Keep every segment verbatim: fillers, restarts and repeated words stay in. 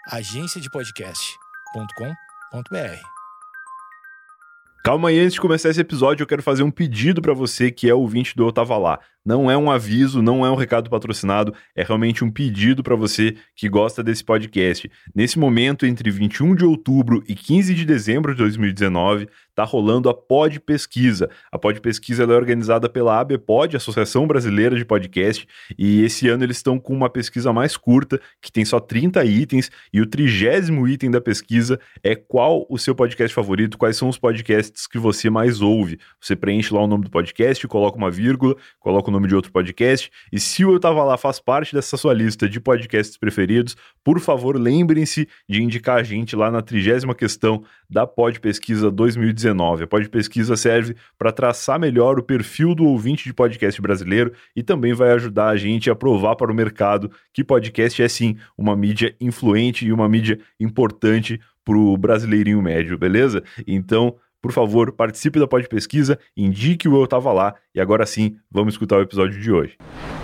agência de podcast ponto com ponto b r. Calma aí, antes de começar esse episódio, eu quero fazer um pedido para você que é ouvinte do Eu Tava Lá. Não é um aviso, não é um recado patrocinado, é realmente um pedido para você que gosta desse podcast. Nesse momento, entre vinte e um de outubro e quinze de dezembro de dois mil e dezenove, tá rolando a Pod Pesquisa. A Pod Pesquisa ela é organizada pela A B Pod, Associação Brasileira de Podcast, e esse ano eles estão com uma pesquisa mais curta, que tem só trinta itens, e o trigésimo item da pesquisa é qual o seu podcast favorito, quais são os podcasts que você mais ouve. Você preenche lá o nome do podcast, coloca uma vírgula, coloca o nome de outro podcast, e se o Eu Tava Lá faz parte dessa sua lista de podcasts preferidos, por favor, lembrem-se de indicar a gente lá na trigésima questão da Pod Pesquisa dois mil e dezenove. A Pod Pesquisa serve para traçar melhor o perfil do ouvinte de podcast brasileiro e também vai ajudar a gente a provar para o mercado que podcast é sim uma mídia influente e uma mídia importante para o brasileirinho médio, beleza? Então, por favor, participe da Pod Pesquisa, indique o Eu Tava Lá e agora sim, vamos escutar o episódio de hoje.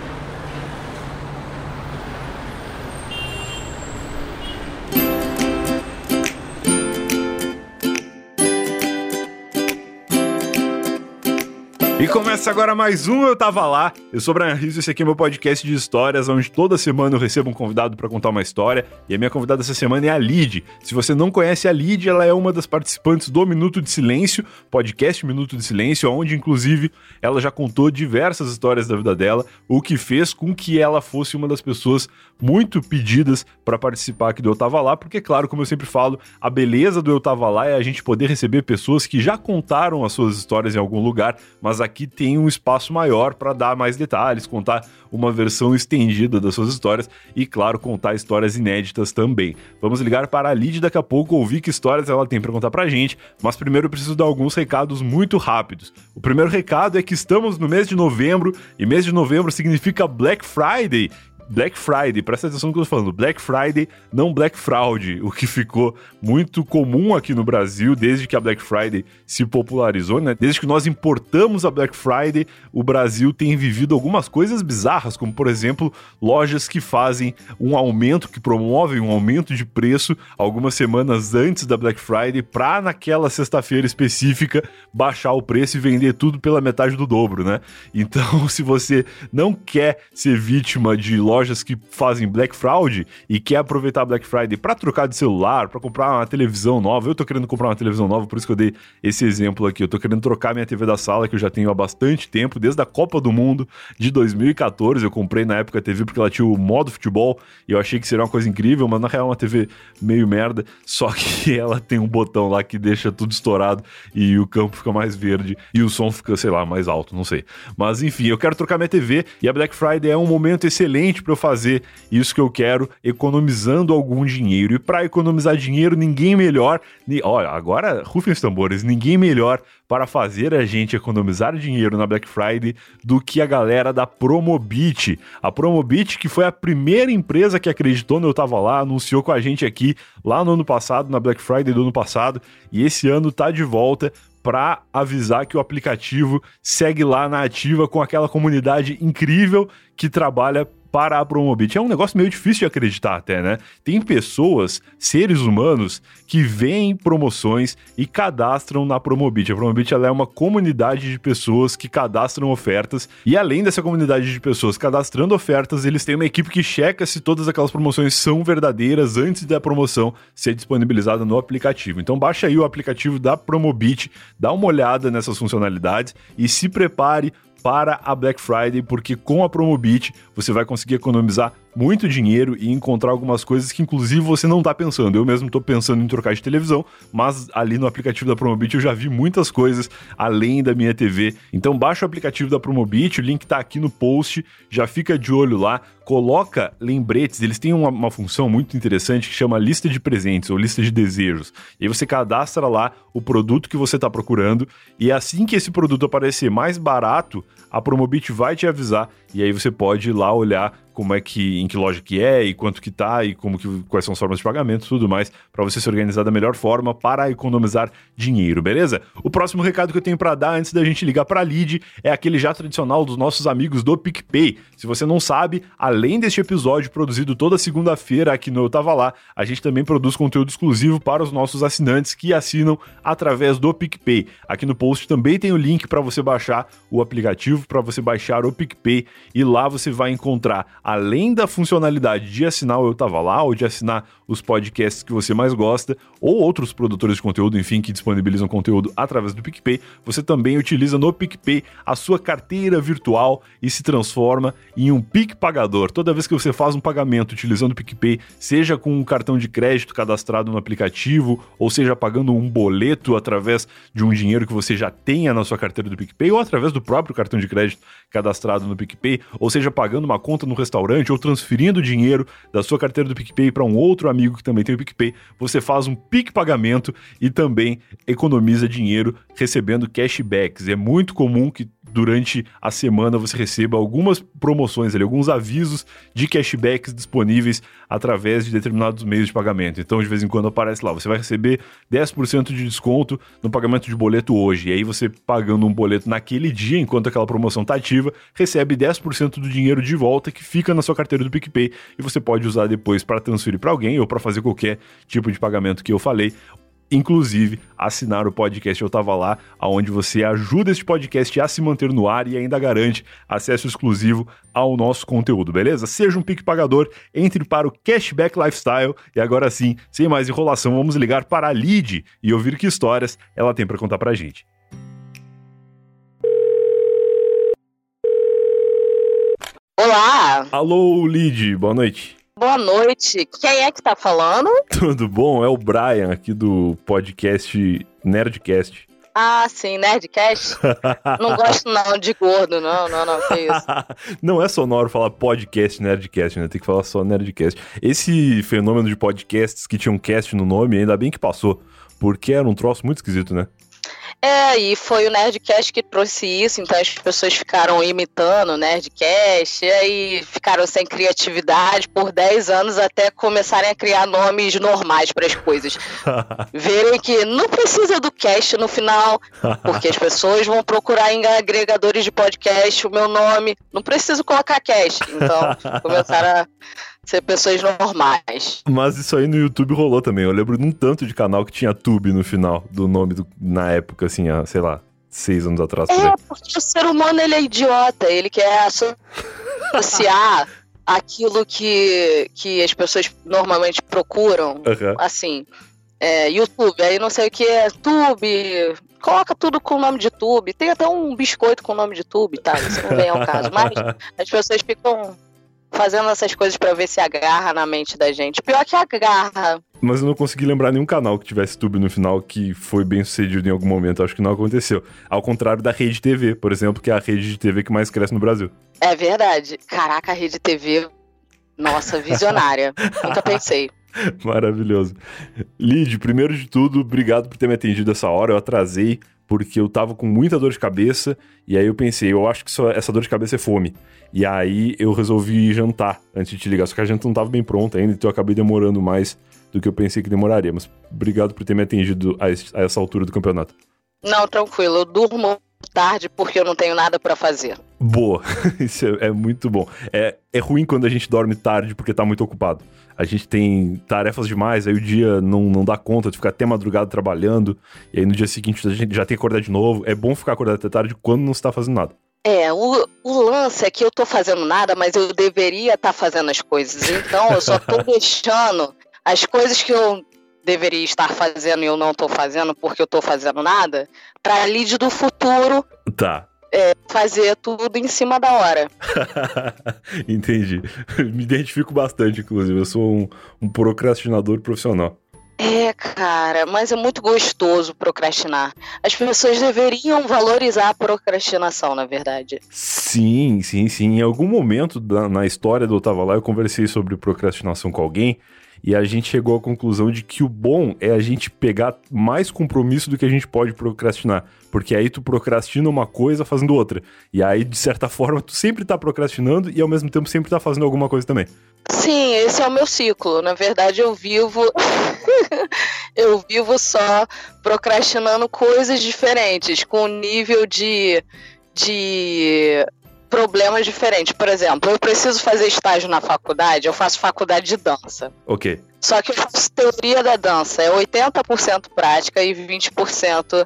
E começa agora mais um Eu Tava Lá. Eu sou o Brian Rizzo, esse aqui é meu podcast de histórias, onde toda semana eu recebo um convidado para contar uma história. E a minha convidada essa semana é a Lid. Se você não conhece a Lid, ela é uma das participantes do Minuto de Silêncio, podcast Minuto de Silêncio, onde inclusive ela já contou diversas histórias da vida dela, o que fez com que ela fosse uma das pessoas muito pedidas para participar aqui do Eu Tava Lá, porque claro, como eu sempre falo, a beleza do Eu Tava Lá é a gente poder receber pessoas que já contaram as suas histórias em algum lugar, mas aqui Aqui tem um espaço maior para dar mais detalhes, contar uma versão estendida das suas histórias e, claro, contar histórias inéditas também. Vamos ligar para a Lid daqui a pouco, ouvir que histórias ela tem para contar pra gente, mas primeiro eu preciso dar alguns recados muito rápidos. O primeiro recado é que estamos no mês de novembro, e mês de novembro significa Black Friday. Black Friday, presta atenção no que eu tô falando, Black Friday, não Black Fraud, o que ficou muito comum aqui no Brasil desde que a Black Friday se popularizou, né? Desde que nós importamos a Black Friday, o Brasil tem vivido algumas coisas bizarras, como por exemplo, lojas que fazem um aumento, que promovem um aumento de preço algumas semanas antes da Black Friday pra naquela sexta-feira específica baixar o preço e vender tudo pela metade do dobro, né? Então, se você não quer ser vítima de lojas lojas que fazem Black Fraud e quer aproveitar a Black Friday para trocar de celular, para comprar uma televisão nova. Eu tô querendo comprar uma televisão nova, por isso que eu dei esse exemplo aqui. Eu tô querendo trocar minha T V da sala, que eu já tenho há bastante tempo, desde a Copa do Mundo de dois mil e catorze. Eu comprei na época a T V porque ela tinha o modo futebol e eu achei que seria uma coisa incrível, mas na real é uma T V meio merda, só que ela tem um botão lá que deixa tudo estourado e o campo fica mais verde e o som fica, sei lá, mais alto, não sei. Mas enfim, eu quero trocar minha T V e a Black Friday é um momento excelente para eu fazer isso que eu quero, economizando algum dinheiro. E para economizar dinheiro, ninguém melhor... Ni... Olha, agora, rufem os tambores, ninguém melhor para fazer a gente economizar dinheiro na Black Friday do que a galera da Promobit. A Promobit, que foi a primeira empresa que acreditou no Eu Tava Lá, anunciou com a gente aqui lá no ano passado, na Black Friday do ano passado, e esse ano tá de volta para avisar que o aplicativo segue lá na ativa com aquela comunidade incrível que trabalha para a Promobit. É um negócio meio difícil de acreditar até, né? Tem pessoas, seres humanos, que veem promoções e cadastram na Promobit. A Promobit ela é uma comunidade de pessoas que cadastram ofertas e além dessa comunidade de pessoas cadastrando ofertas, eles têm uma equipe que checa se todas aquelas promoções são verdadeiras antes da promoção ser disponibilizada no aplicativo. Então baixa aí o aplicativo da Promobit, dá uma olhada nessas funcionalidades e se prepare para a Black Friday, porque com a Promobit você vai conseguir economizar muito dinheiro e encontrar algumas coisas que inclusive você não tá pensando. Eu mesmo tô pensando em trocar de televisão, mas ali no aplicativo da Promobit eu já vi muitas coisas além da minha T V. Então baixa o aplicativo da Promobit, o link tá aqui no post, já fica de olho lá, coloca lembretes. Eles têm uma, uma função muito interessante que chama lista de presentes ou lista de desejos. E aí você cadastra lá o produto que você tá procurando e assim que esse produto aparecer mais barato, a Promobit vai te avisar e aí você pode ir lá olhar como é que, em que loja que é e quanto que tá e como que, quais são as formas de pagamento e tudo mais, para você se organizar da melhor forma para economizar dinheiro, beleza? O próximo recado que eu tenho para dar antes da gente ligar para a Lid é aquele já tradicional dos nossos amigos do PicPay. Se você não sabe, além deste episódio produzido toda segunda-feira aqui no Eu Tava Lá, a gente também produz conteúdo exclusivo para os nossos assinantes que assinam através do PicPay. Aqui no post também tem o link para você baixar o aplicativo, para você baixar o PicPay, e lá você vai encontrar, além da funcionalidade de assinar o Eu Tava Lá ou de assinar os podcasts que você mais gosta, ou outros produtores de conteúdo, enfim, que disponibilizam conteúdo através do PicPay, você também utiliza no PicPay a sua carteira virtual e se transforma em um PicPagador. Toda vez que você faz um pagamento utilizando o PicPay, seja com um cartão de crédito cadastrado no aplicativo, ou seja pagando um boleto através de um dinheiro que você já tenha na sua carteira do PicPay, ou através do próprio cartão de crédito cadastrado no PicPay, ou seja pagando uma conta no restaurante, ou transferindo dinheiro da sua carteira do PicPay para um outro amigo que também tem o PicPay, você faz um PicPagamento e também economiza dinheiro recebendo cashbacks. É muito comum que durante a semana você receba algumas promoções ali, alguns avisos de cashbacks disponíveis através de determinados meios de pagamento. Então, de vez em quando aparece lá, você vai receber dez por cento de desconto no pagamento de boleto hoje. E aí você pagando um boleto naquele dia, enquanto aquela promoção está ativa, recebe dez por cento do dinheiro de volta que fica na sua carteira do PicPay e você pode usar depois para transferir para alguém ou para fazer qualquer tipo de pagamento que eu falei. Inclusive, assinar o podcast Eu Tava Lá, onde você ajuda este podcast a se manter no ar e ainda garante acesso exclusivo ao nosso conteúdo, beleza? Seja um PicPagador, entre para o Cashback Lifestyle. E agora sim, sem mais enrolação, vamos ligar para a Lid e ouvir que histórias ela tem para contar pra gente. Olá! Alô, Lid, boa noite. Boa noite. Quem é que tá falando? Tudo bom? É o Brian aqui do podcast Nerdcast. Ah, sim, Nerdcast. Não gosto não de gordo, não, não, não, que isso. Não é sonoro falar podcast Nerdcast, né? Tem que falar só Nerdcast. Esse fenômeno de podcasts que tinham cast no nome, ainda bem que passou, porque era um troço muito esquisito, né? É, e foi o Nerdcast que trouxe isso, então as pessoas ficaram imitando o Nerdcast, e aí ficaram sem criatividade por dez anos até começarem a criar nomes normais para as coisas. Verem que não precisa do cast no final, porque as pessoas vão procurar em agregadores de podcast o meu nome, não preciso colocar cast. Então começaram a ser pessoas normais. Mas isso aí no YouTube rolou também. Eu lembro de um tanto de canal que tinha Tube no final do nome do, na época, assim, há, sei lá, seis anos atrás. É, porque o ser humano, ele é idiota. Ele quer associar aquilo que, que as pessoas normalmente procuram. Uhum. Assim, é, YouTube, aí não sei o que é Tube. Coloca tudo com o nome de Tube. Tem até um biscoito com o nome de Tube, tá? Isso não vem ao caso. Mas as pessoas ficam fazendo essas coisas pra ver se agarra na mente da gente. Pior que agarra. Mas eu não consegui lembrar nenhum canal que tivesse Tube no final que foi bem sucedido em algum momento. Acho que não aconteceu. Ao contrário da Rede T V, por exemplo, que é a rede de T V que mais cresce no Brasil. É verdade. Caraca, a Rede T V, nossa, visionária. Nunca pensei. Maravilhoso. Lid, primeiro de tudo, obrigado por ter me atendido essa hora. Eu atrasei porque eu tava com muita dor de cabeça, e aí eu pensei, eu acho que só essa dor de cabeça é fome. E aí eu resolvi jantar antes de te ligar, só que a janta não tava bem pronta ainda, então eu acabei demorando mais do que eu pensei que demoraria. Mas obrigado por ter me atendido a essa altura do campeonato. Não, tranquilo, eu durmo tarde porque eu não tenho nada pra fazer. Boa, isso é, é muito bom. É, é ruim quando a gente dorme tarde porque tá muito ocupado. A gente tem tarefas demais, aí o dia não, não dá conta de ficar até madrugada trabalhando, e aí no dia seguinte a gente já tem que acordar de novo. É bom ficar acordado até tarde quando não está fazendo nada. É, o, o lance é que eu tô fazendo nada, mas eu deveria estar tá fazendo as coisas. Então eu só tô deixando as coisas que eu deveria estar fazendo e eu não tô fazendo porque eu tô fazendo nada, pra Lid do futuro. Tá. É, fazer tudo em cima da hora. Entendi. Me identifico bastante, inclusive. Eu sou um, um procrastinador profissional. É, cara, mas é muito gostoso procrastinar. As pessoas deveriam valorizar a procrastinação, na verdade. Sim, sim, sim. Em algum momento da, na história do Eu Tava Lá, eu conversei sobre procrastinação com alguém, e a gente chegou à conclusão de que o bom é a gente pegar mais compromisso do que a gente pode procrastinar. Porque aí tu procrastina uma coisa fazendo outra. E aí, de certa forma, tu sempre tá procrastinando e ao mesmo tempo sempre tá fazendo alguma coisa também. Sim, esse é o meu ciclo. Na verdade, eu vivo... eu vivo só procrastinando coisas diferentes, com nível de... de... problemas diferentes. Por exemplo, eu preciso fazer estágio na faculdade, eu faço faculdade de dança. Ok. Só que eu faço teoria da dança, é oitenta por cento prática e vinte por cento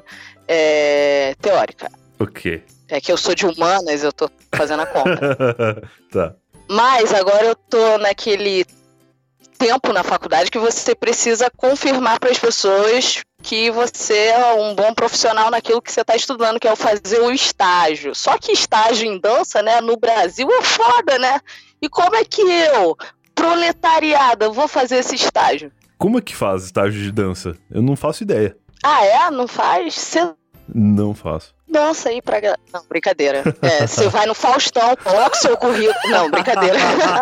é, teórica. Ok. É que eu sou de humanas, eu tô fazendo a conta. Tá. Mas agora eu tô naquele tempo na faculdade que você precisa confirmar para as pessoas que você é um bom profissional naquilo que você está estudando, que é o fazer o estágio. Só que estágio em dança, né, no Brasil é foda, né? E como é que eu, proletariada, vou fazer esse estágio? Como é que faz estágio de dança? Eu não faço ideia. Ah, é? Não faz? Você Não faço. dança aí pra... Não, brincadeira. É, você vai no Faustão, coloca o seu currículo... Não, brincadeira.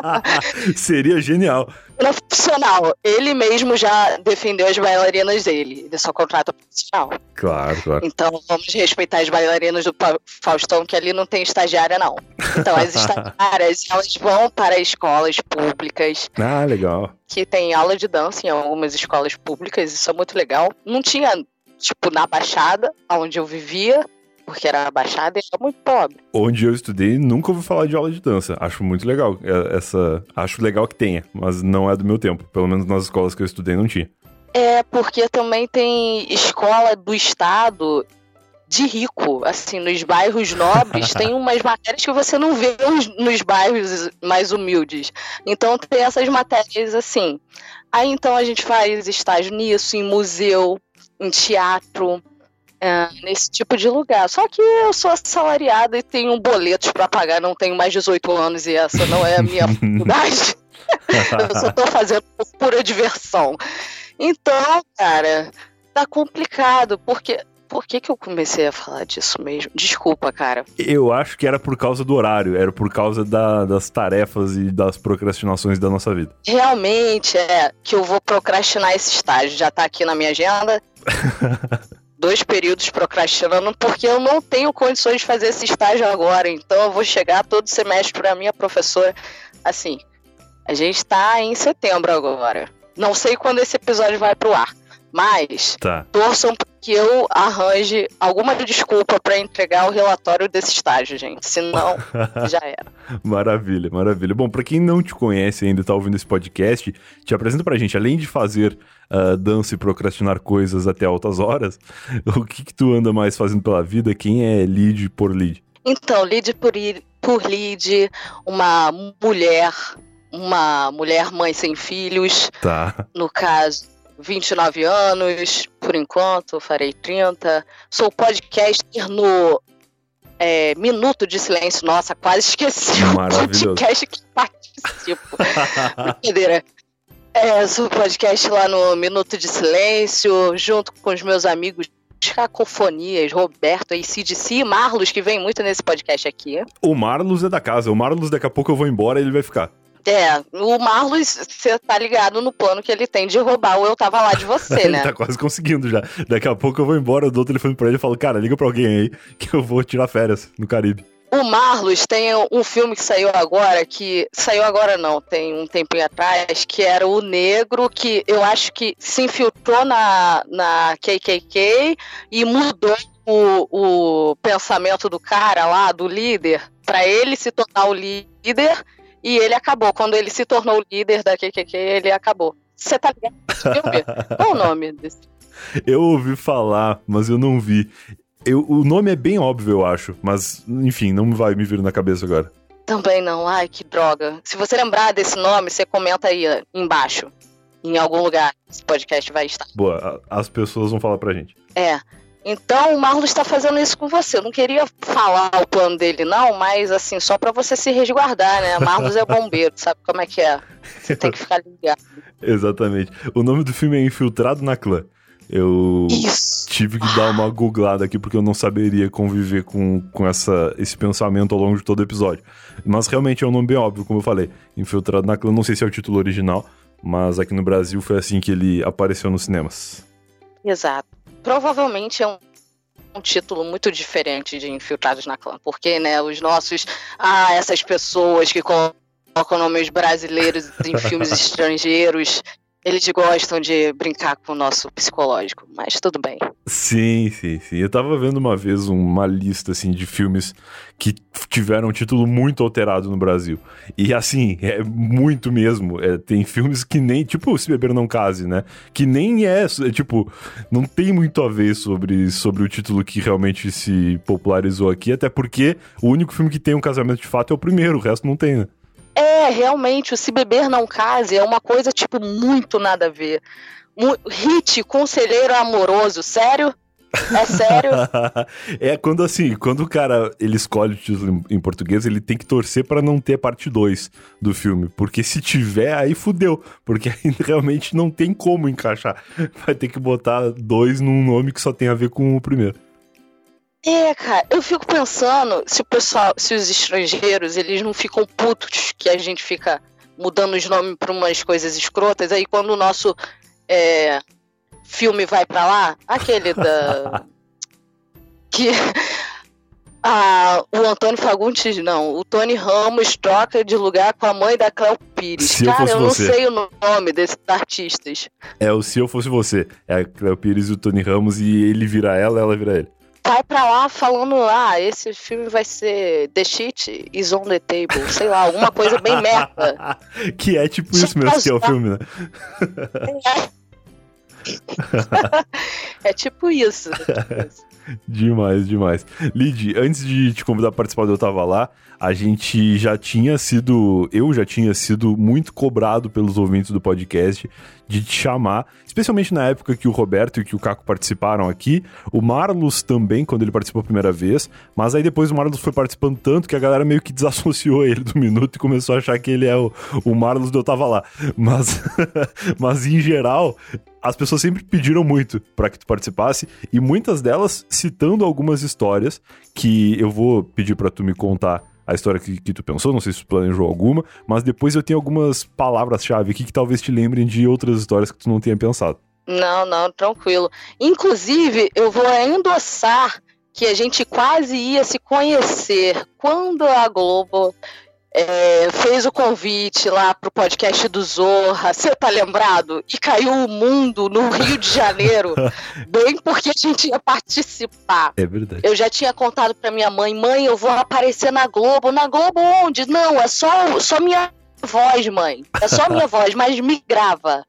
Seria genial. Profissional. Ele mesmo já defendeu as bailarinas dele. Ele só contrata profissional. Claro, claro. Então vamos respeitar as bailarinas do Pa- Faustão, que ali não tem estagiária, não. Então as estagiárias, elas vão para escolas públicas, Ah, legal. que tem aula de dança em algumas escolas públicas. Isso é muito legal. Não tinha, tipo, na Baixada, onde eu vivia, porque era a Baixada e era muito pobre. Onde eu estudei, nunca ouvi falar de aula de dança. Acho muito legal é, essa... Acho legal que tenha, mas não é do meu tempo. Pelo menos nas escolas que eu estudei não tinha. É, porque também tem escola do estado de rico, assim, nos bairros nobres, tem umas matérias que você não vê nos, nos bairros mais humildes. Então tem essas matérias assim. Aí então a gente faz estágio nisso, em museu, em teatro, é, nesse tipo de lugar. Só que eu sou assalariada e tenho boletos para pagar, não tenho mais dezoito anos e essa não é a minha faculdade. Eu só tô fazendo por pura diversão. Então, cara, tá complicado, porque... Por que que eu comecei a falar disso mesmo? Desculpa, cara. Eu acho que era por causa do horário, era por causa da, das tarefas e das procrastinações da nossa vida. Realmente é que eu vou procrastinar esse estágio, já tá aqui na minha agenda. Dois períodos procrastinando, porque eu não tenho condições de fazer esse estágio agora, então eu vou chegar todo semestre pra minha professora, assim, a gente tá em setembro agora. Não sei quando esse episódio vai pro ar, mas Tá. torçam pra que eu arranje alguma desculpa pra entregar o relatório desse estágio, gente. Senão, já era. Maravilha, maravilha. Bom, pra quem não te conhece e ainda tá ouvindo esse podcast, te apresenta pra gente, além de fazer uh, dança e procrastinar coisas até altas horas, o que que tu anda mais fazendo pela vida? Quem é lead por lead? Então, lead por, i- por lead, uma mulher, uma mulher mãe sem filhos, Tá. no caso, vinte e nove anos, por enquanto, farei trinta. Sou podcaster no é, Minuto de Silêncio. Nossa, quase esqueci o Maravilhoso. podcast que participo. Brincadeira. É, sou podcast lá no Minuto de Silêncio, junto com os meus amigos Cacofonias, Roberto, A C D C e Marlos, que vem muito nesse podcast aqui. O Marlos é da casa, o Marlos daqui a pouco eu vou embora e ele vai ficar. É, o Marlos, você tá ligado no plano que ele tem de roubar o Eu Tava Lá de você, Ele né? tá quase conseguindo já. Daqui a pouco eu vou embora, eu dou o telefone pra ele e falo, cara, liga pra alguém aí que eu vou tirar férias no Caribe. O Marlos tem um filme que saiu agora, que... Saiu agora não, tem um tempinho atrás, que era o negro, que eu acho que se infiltrou na, na K K K e mudou o, o pensamento do cara lá, do líder, pra ele se tornar o líder, e ele acabou. Quando ele se tornou o líder da K K K, ele acabou. Você tá ligado nesse filme? Qual o nome desse? Eu ouvi falar, mas eu não vi. Eu, o nome é bem óbvio, eu acho. Mas, enfim, não vai me vir na cabeça agora. Também não. Ai, que droga. Se você lembrar desse nome, você comenta aí ó, embaixo. Em algum lugar esse podcast vai estar. Boa, a- as pessoas vão falar pra gente. É. Então o Marlos está fazendo isso com você. Eu não queria falar o plano dele, não, mas assim, só pra você se resguardar, né? Marlos é bombeiro, sabe como é que é? Você tem que ficar ligado. Exatamente. O nome do filme é Infiltrado na Clã. Eu Isso. tive que dar uma googlada aqui porque eu não saberia conviver com, com essa, esse pensamento ao longo de todo o episódio. Mas realmente é um nome bem óbvio, como eu falei. Infiltrado na Clã, não sei se é o título original, mas aqui no Brasil foi assim que ele apareceu nos cinemas. Exato. Provavelmente é um, um título muito diferente de Infiltrados na Clã, porque, né, os nossos, ah, essas pessoas que colocam nomes brasileiros em filmes estrangeiros, eles gostam de brincar com o nosso psicológico, mas tudo bem. Sim, sim, sim. Eu tava vendo uma vez uma lista, assim, de filmes que tiveram um título muito alterado no Brasil. E, assim, é muito mesmo. É, tem filmes que nem, tipo, Se Beber Não Case, né? Que nem é, é, tipo, não tem muito a ver sobre, sobre o título que realmente se popularizou aqui, até porque o único filme que tem um casamento de fato é o primeiro, o resto não tem, né? É, realmente, o Se Beber Não Case é uma coisa, tipo, muito nada a ver. Um hit, Conselheiro Amoroso, sério? É sério? É quando, assim, quando o cara, ele escolhe o título em, em português, ele tem que torcer pra não ter parte dois do filme, porque se tiver, aí fudeu, porque aí realmente não tem como encaixar. Vai ter que botar dois num nome que só tem a ver com o primeiro. É, cara, eu fico pensando se o pessoal, se os estrangeiros, eles não ficam putos que a gente fica mudando os nomes pra umas coisas escrotas, aí quando o nosso é, filme vai pra lá, aquele da... que ah, o Antônio Fagundes, não, o Tony Ramos troca de lugar com a mãe da Cléo Pires. Se cara, eu, eu não você. sei o nome desses artistas. É o Se Eu Fosse Você. É a Cléo Pires e o Tony Ramos, e ele vira ela, ela vira ele. Vai pra lá falando, ah, esse filme vai ser The Shit is on the Table, sei lá, alguma coisa bem merda. Que é tipo isso mesmo que é o filme, né? É tipo isso. Demais, demais. Lid, antes de te convidar a participar do Eu Tava Lá, a gente já tinha sido, eu já tinha sido muito cobrado pelos ouvintes do podcast de te chamar, especialmente na época que o Roberto e que o Caco participaram aqui, o Marlos também, quando ele participou a primeira vez, mas aí depois o Marlos foi participando tanto que a galera meio que desassociou ele do Minuto e começou a achar que ele é o, o Marlos do Eu Tava Lá. Mas, mas em geral, as pessoas sempre pediram muito pra que tu participasse, e muitas delas citando algumas histórias que eu vou pedir pra tu me contar a história que, que tu pensou, não sei se tu planejou alguma, mas depois eu tenho algumas palavras-chave aqui que talvez te lembrem de outras histórias que tu não tenha pensado. Não, não, tranquilo. Inclusive, eu vou endossar que a gente quase ia se conhecer quando a Globo é, fez o convite lá pro podcast do Zorra, você tá lembrado? E caiu o mundo no Rio de Janeiro, bem porque a gente ia participar. É verdade. Eu já tinha contado pra minha mãe, mãe, eu vou aparecer na Globo. Na Globo onde? Não, é só, só minha voz, mãe. É só minha voz, mas me grava.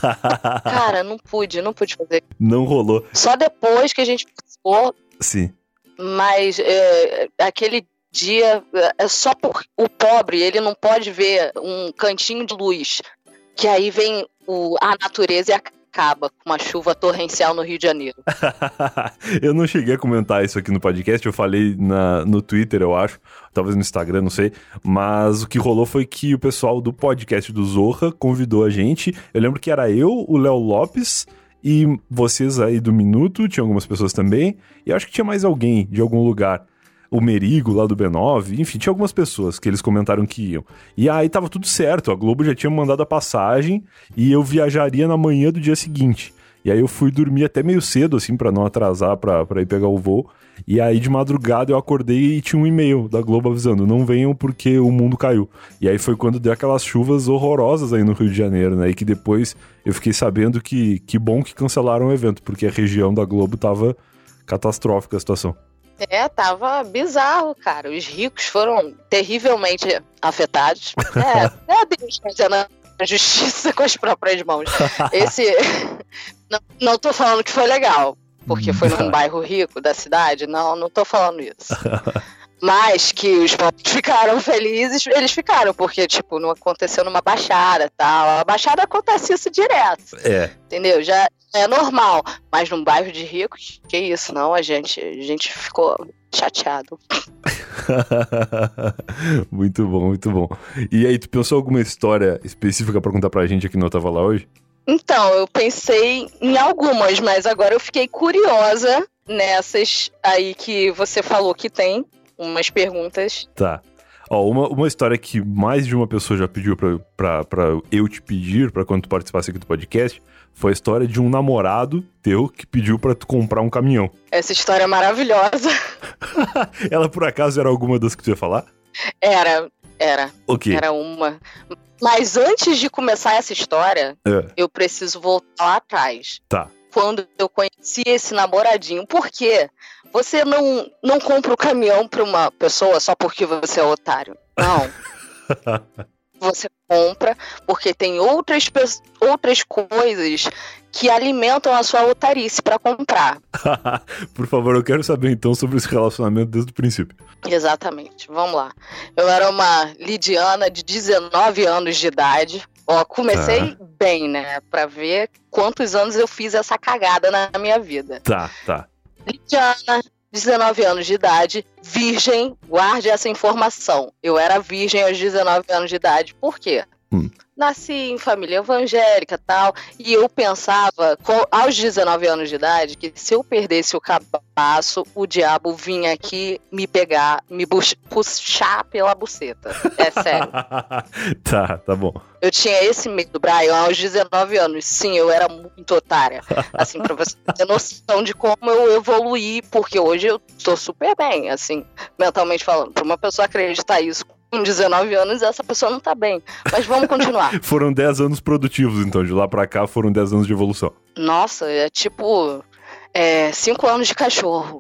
Cara, não pude, não pude fazer. Não rolou. Só depois que a gente participou. Sim. Mas é, aquele dia, é só por o pobre, ele não pode ver um cantinho de luz, que aí vem o, a natureza e acaba com uma chuva torrencial no Rio de Janeiro. Eu não cheguei a comentar isso aqui no podcast, eu falei na, no Twitter, eu acho, talvez no Instagram, não sei, mas o que rolou foi que o pessoal do podcast do Zorra convidou a gente, eu lembro que era eu, o Léo Lopes e vocês aí do Minuto, tinha algumas pessoas também, e acho que tinha mais alguém de algum lugar. O Merigo lá do B nove, enfim, tinha algumas pessoas que eles comentaram que iam. E aí tava tudo certo, a Globo já tinha mandado a passagem e eu viajaria na manhã do dia seguinte. E aí eu fui dormir até meio cedo, assim, pra não atrasar pra, pra ir pegar o voo. E aí de madrugada eu acordei e tinha um e-mail da Globo avisando, não venham porque o mundo caiu. E aí foi quando deu aquelas chuvas horrorosas aí no Rio de Janeiro, né? E que depois eu fiquei sabendo que, que bom que cancelaram o evento, porque a região da Globo tava catastrófica a situação. É, tava bizarro, cara. Os ricos foram terrivelmente afetados. É, é Deus fazendo a justiça com as próprias mãos. Esse. Não, não tô falando que foi legal, porque foi num bairro rico da cidade. Não, não tô falando isso. Mas que os pobres ficaram felizes, eles ficaram, porque, tipo, não aconteceu numa baixada, tal. A baixada acontece isso direto. É. Entendeu? Já é normal. Mas num bairro de ricos, que isso, não, a gente, a gente ficou chateado. Muito bom, muito bom. E aí, tu pensou alguma história específica pra contar pra gente aqui no Eu Tava Lá hoje? Então, eu pensei em algumas, mas agora eu fiquei curiosa nessas aí que você falou que tem umas perguntas. Tá. Ó, uma, uma história que mais de uma pessoa já pediu pra, pra, pra eu te pedir, pra quando tu participasse aqui do podcast, foi a história de um namorado teu que pediu pra tu comprar um caminhão. Essa história é maravilhosa. Ela, por acaso, era alguma das que tu ia falar? Era, era. O quê? Era uma. Mas antes de começar essa história, É. eu preciso voltar lá atrás. Tá. Quando eu conheci esse namoradinho. Por quê? Você não, não compra o caminhão pra uma pessoa só porque você é otário. Não. Você compra porque tem outras, outras coisas que alimentam a sua otarice pra comprar. Por favor, eu quero saber então sobre esse relacionamento desde o princípio. Exatamente, vamos lá. Eu era uma lidiana de dezenove anos de idade. Ó, comecei Tá. bem, né? Pra ver quantos anos eu fiz essa cagada na minha vida. Tá, tá. Lidiana, dezenove anos de idade, virgem, guarde essa informação. Eu era virgem aos dezenove anos de idade. Por quê? Hum. Nasci em família evangélica e tal, e eu pensava, com, aos dezenove anos de idade, que se eu perdesse o cabaço, o diabo vinha aqui me pegar, me bux- puxar pela buceta. É sério. Tá, tá bom. Eu tinha esse medo, Brian, aos dezenove anos. Sim, eu era muito otária. Assim, pra você ter noção de como eu evoluí, porque hoje eu tô super bem, assim, mentalmente falando. Pra uma pessoa acreditar isso com dezenove anos, essa pessoa não tá bem. Mas vamos continuar. Foram dez anos produtivos, então. De lá pra cá foram dez anos de evolução. Nossa, é tipo... É, cinco anos de cachorro.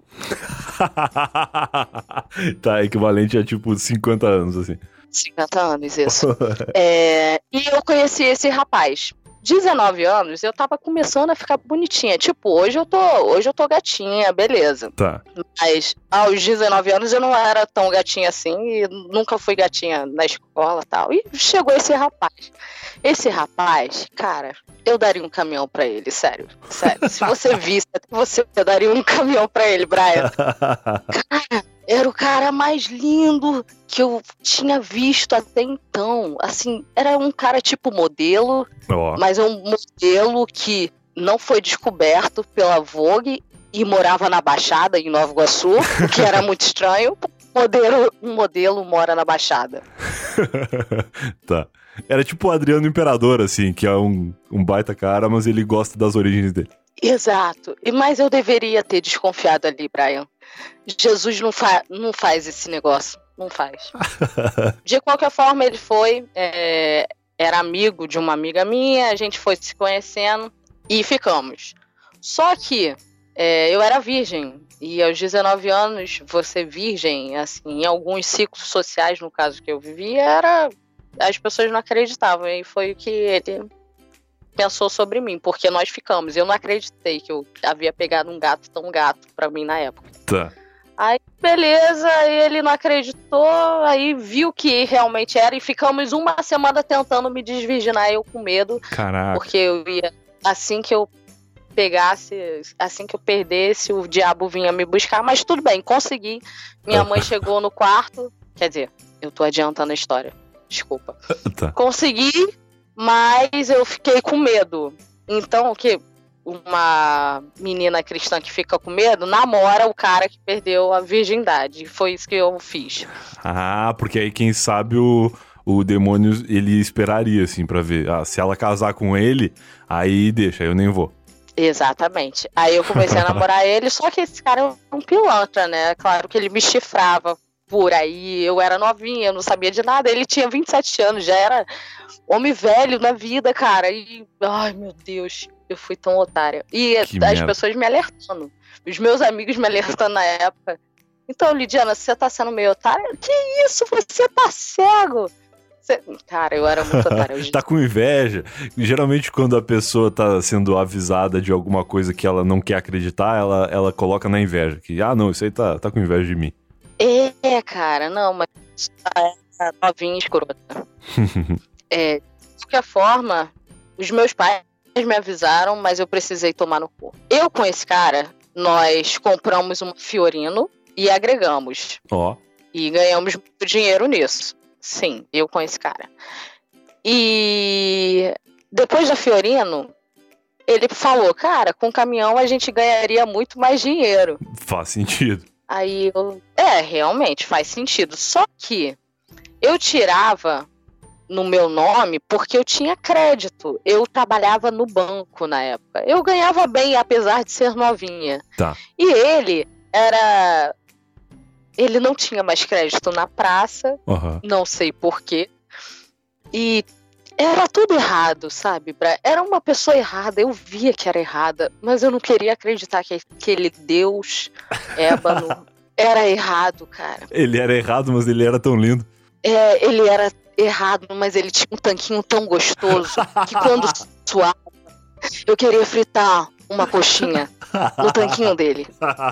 Tá, equivalente a tipo cinquenta anos, assim. cinquenta anos, isso. É, e eu conheci esse rapaz. dezenove anos, eu tava começando a ficar bonitinha. Tipo, hoje eu tô, hoje eu tô gatinha, beleza. Tá. Mas aos dezenove anos eu não era tão gatinha assim e nunca fui gatinha na escola e tal. E chegou esse rapaz. Esse rapaz, cara, eu daria um caminhão pra ele, sério. Sério. Se você visse, você eu daria um caminhão pra ele, Brian. Cara, era o cara mais lindo que eu tinha visto até então. Assim, era um cara tipo modelo, Ó. mas é um modelo que não foi descoberto pela Vogue e morava na Baixada, em Nova Iguaçu, o que era muito estranho. Modelo, um modelo mora na Baixada. Tá. Era tipo o Adriano Imperador, assim, que é um, um baita cara, mas ele gosta das origens dele. Exato. E mas eu deveria ter desconfiado ali, Brian. Jesus não, fa- não faz esse negócio. Não faz. De qualquer forma, ele foi. É, era amigo de uma amiga minha, a gente foi se conhecendo e ficamos. Só que é, eu era virgem. E aos dezenove anos, você virgem, assim, em alguns ciclos sociais, no caso que eu vivia, era... as pessoas não acreditavam. E foi o que ele pensou sobre mim, porque nós ficamos. Eu não acreditei que eu havia pegado um gato tão gato pra mim na época. Tá. Aí, beleza, ele não acreditou, aí viu que realmente era, e ficamos uma semana tentando me desvirginar, eu com medo, Caraca. porque eu ia, assim que eu pegasse, assim que eu perdesse, o diabo vinha me buscar, mas tudo bem, consegui. Minha mãe chegou no quarto, quer dizer, eu tô adiantando a história, desculpa. Tá. Consegui, mas eu fiquei com medo. Então, o que? Uma menina cristã que fica com medo namora o cara que perdeu a virgindade. Foi isso que eu fiz. Ah, porque aí quem sabe o, o demônio, ele esperaria, assim, pra ver. Ah, se ela casar com ele, aí deixa, eu nem vou. Exatamente. Aí eu comecei a namorar ele, só que esse cara é um pilantra, né? Claro que ele me chifrava por aí, eu era novinha, eu não sabia de nada. Ele tinha vinte e sete anos, já era homem velho na vida, cara. E, ai meu Deus, eu fui tão otária. E Que as merda. pessoas me alertando, os meus amigos me alertando na época. Então, Lidiana, você tá sendo meio otária? Que isso, você tá cego? Você... Cara, eu era muito otária. Eu... Tá com inveja. Geralmente, quando a pessoa tá sendo avisada de alguma coisa que ela não quer acreditar, ela, ela coloca na inveja. Que, ah, não, isso aí tá, tá com inveja de mim. É, cara, não, mas é novinha escrota. É, de qualquer forma, os meus pais me avisaram, mas eu precisei tomar no cu. Eu com esse cara, nós compramos um Fiorino e agregamos. Ó. E ganhamos muito dinheiro nisso. Sim, eu com esse cara. E depois da Fiorino, ele falou, cara, com caminhão a gente ganharia muito mais dinheiro. Faz sentido. Aí eu... É, realmente, faz sentido. Só que eu tirava no meu nome porque eu tinha crédito. Eu trabalhava no banco na época. Eu ganhava bem, apesar de ser novinha. Tá. E ele era... Ele não tinha mais crédito na praça, Uhum. não sei porquê. E era tudo errado, sabe? Era uma pessoa errada, eu via que era errada, mas eu não queria acreditar que aquele Deus ébano era errado, cara. Ele era errado, mas ele era tão lindo. É, ele era errado, mas ele tinha um tanquinho tão gostoso que quando suava, eu queria fritar uma coxinha no tanquinho dele.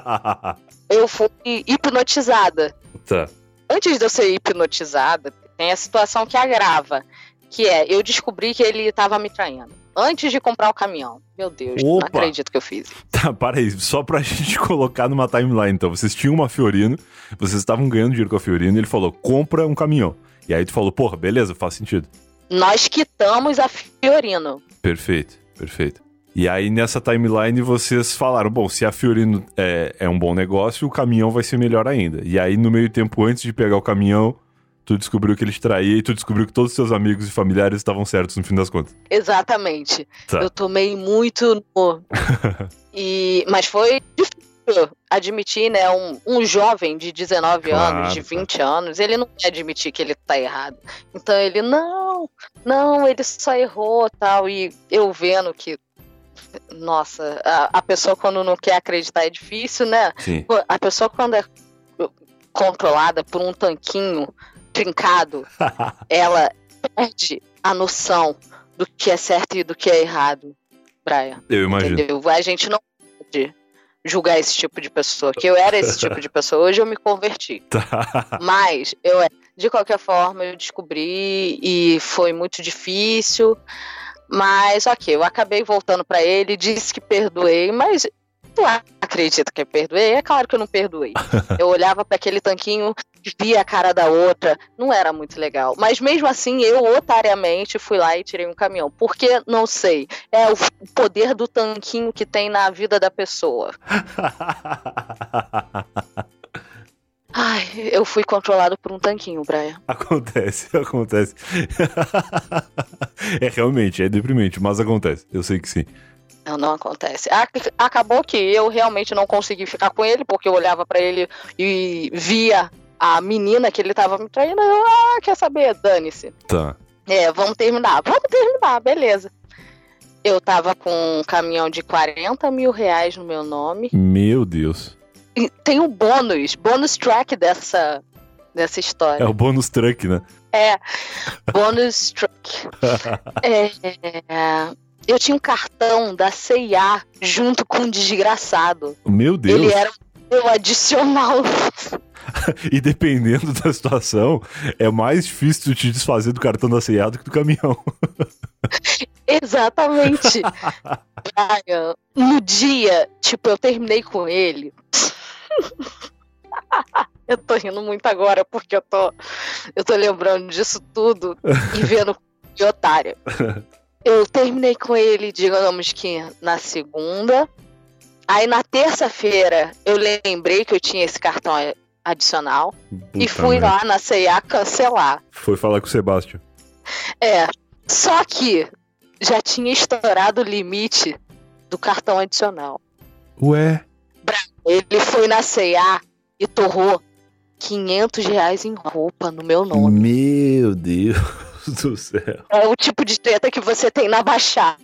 Eu fui hipnotizada. Tá. Antes de eu ser hipnotizada, tem a situação que agrava, que é, eu descobri que ele estava me traindo. Antes de comprar o caminhão. Meu Deus, Opa. não acredito que eu fiz. Tá, para aí. Só pra gente colocar numa timeline, então. Vocês tinham uma Fiorino, vocês estavam ganhando dinheiro com a Fiorino, e ele falou, compra um caminhão. E aí tu falou, porra, beleza, faz sentido. Nós quitamos a Fiorino. Perfeito, perfeito. E aí nessa timeline vocês falaram, bom, se a Fiorino é, é um bom negócio, o caminhão vai ser melhor ainda. E aí no meio tempo, antes de pegar o caminhão, tu descobriu que ele te traía e tu descobriu que todos os seus amigos e familiares estavam certos no fim das contas. Exatamente. Tá. Eu tomei muito no... e... Mas foi difícil admitir, né? Um, um jovem de dezenove Claro, anos, de vinte claro. anos, ele não quer admitir que ele tá errado. Então ele, não, não, ele só errou, tal. E eu vendo que, nossa, a, a pessoa quando não quer acreditar é difícil, né? Sim. A pessoa quando é controlada por um tanquinho trincado, ela perde a noção do que é certo e do que é errado, Brian. Eu imagino. Entendeu? A gente não pode julgar esse tipo de pessoa, que eu era esse tipo de pessoa, hoje eu me converti. Tá. Mas, eu, de qualquer forma, eu descobri e foi muito difícil, mas ok, eu acabei voltando pra ele, disse que perdoei, mas tu acredita que eu perdoei? É claro que eu não perdoei. Eu olhava pra aquele tanquinho, via a cara da outra, não era muito legal. Mas mesmo assim, eu otariamente fui lá e tirei um caminhão. Porque, não sei, é o poder do tanquinho que tem na vida da pessoa. Ai, eu fui controlado por um tanquinho, Brian. Acontece, acontece. É realmente, é deprimente, mas acontece. Eu sei que sim. Não, não acontece. Acabou que eu realmente não consegui ficar com ele, porque eu olhava pra ele e via a menina que ele tava me traindo. Eu, ah, quer saber? Dane-se. Tá. É, vamos terminar. Vamos terminar, beleza. Eu tava com um caminhão de quarenta mil reais no meu nome. Meu Deus. E tem um bônus, bônus track dessa, dessa história. É o bônus truck, né? É, bônus track. é, é, eu tinha um cartão da C e A junto com um desgraçado. Meu Deus. Ele era o adicional. E dependendo da situação, é mais difícil te desfazer do cartão da C e A do que do caminhão. Exatamente. Brian, no dia, tipo, eu terminei com ele. Eu tô rindo muito agora, porque eu tô, eu tô lembrando disso tudo e vendo que otária. Eu terminei com ele, digamos que na segunda. Aí na terça-feira eu lembrei que eu tinha esse cartão adicional. Puta e fui merda. lá na C e A cancelar. Foi falar com o Sebastião. É, só que já tinha estourado o limite do cartão adicional. Ué? Ele foi na C e A e torrou quinhentos reais em roupa no meu nome. Meu Deus do céu. É o tipo de treta que você tem na Baixada.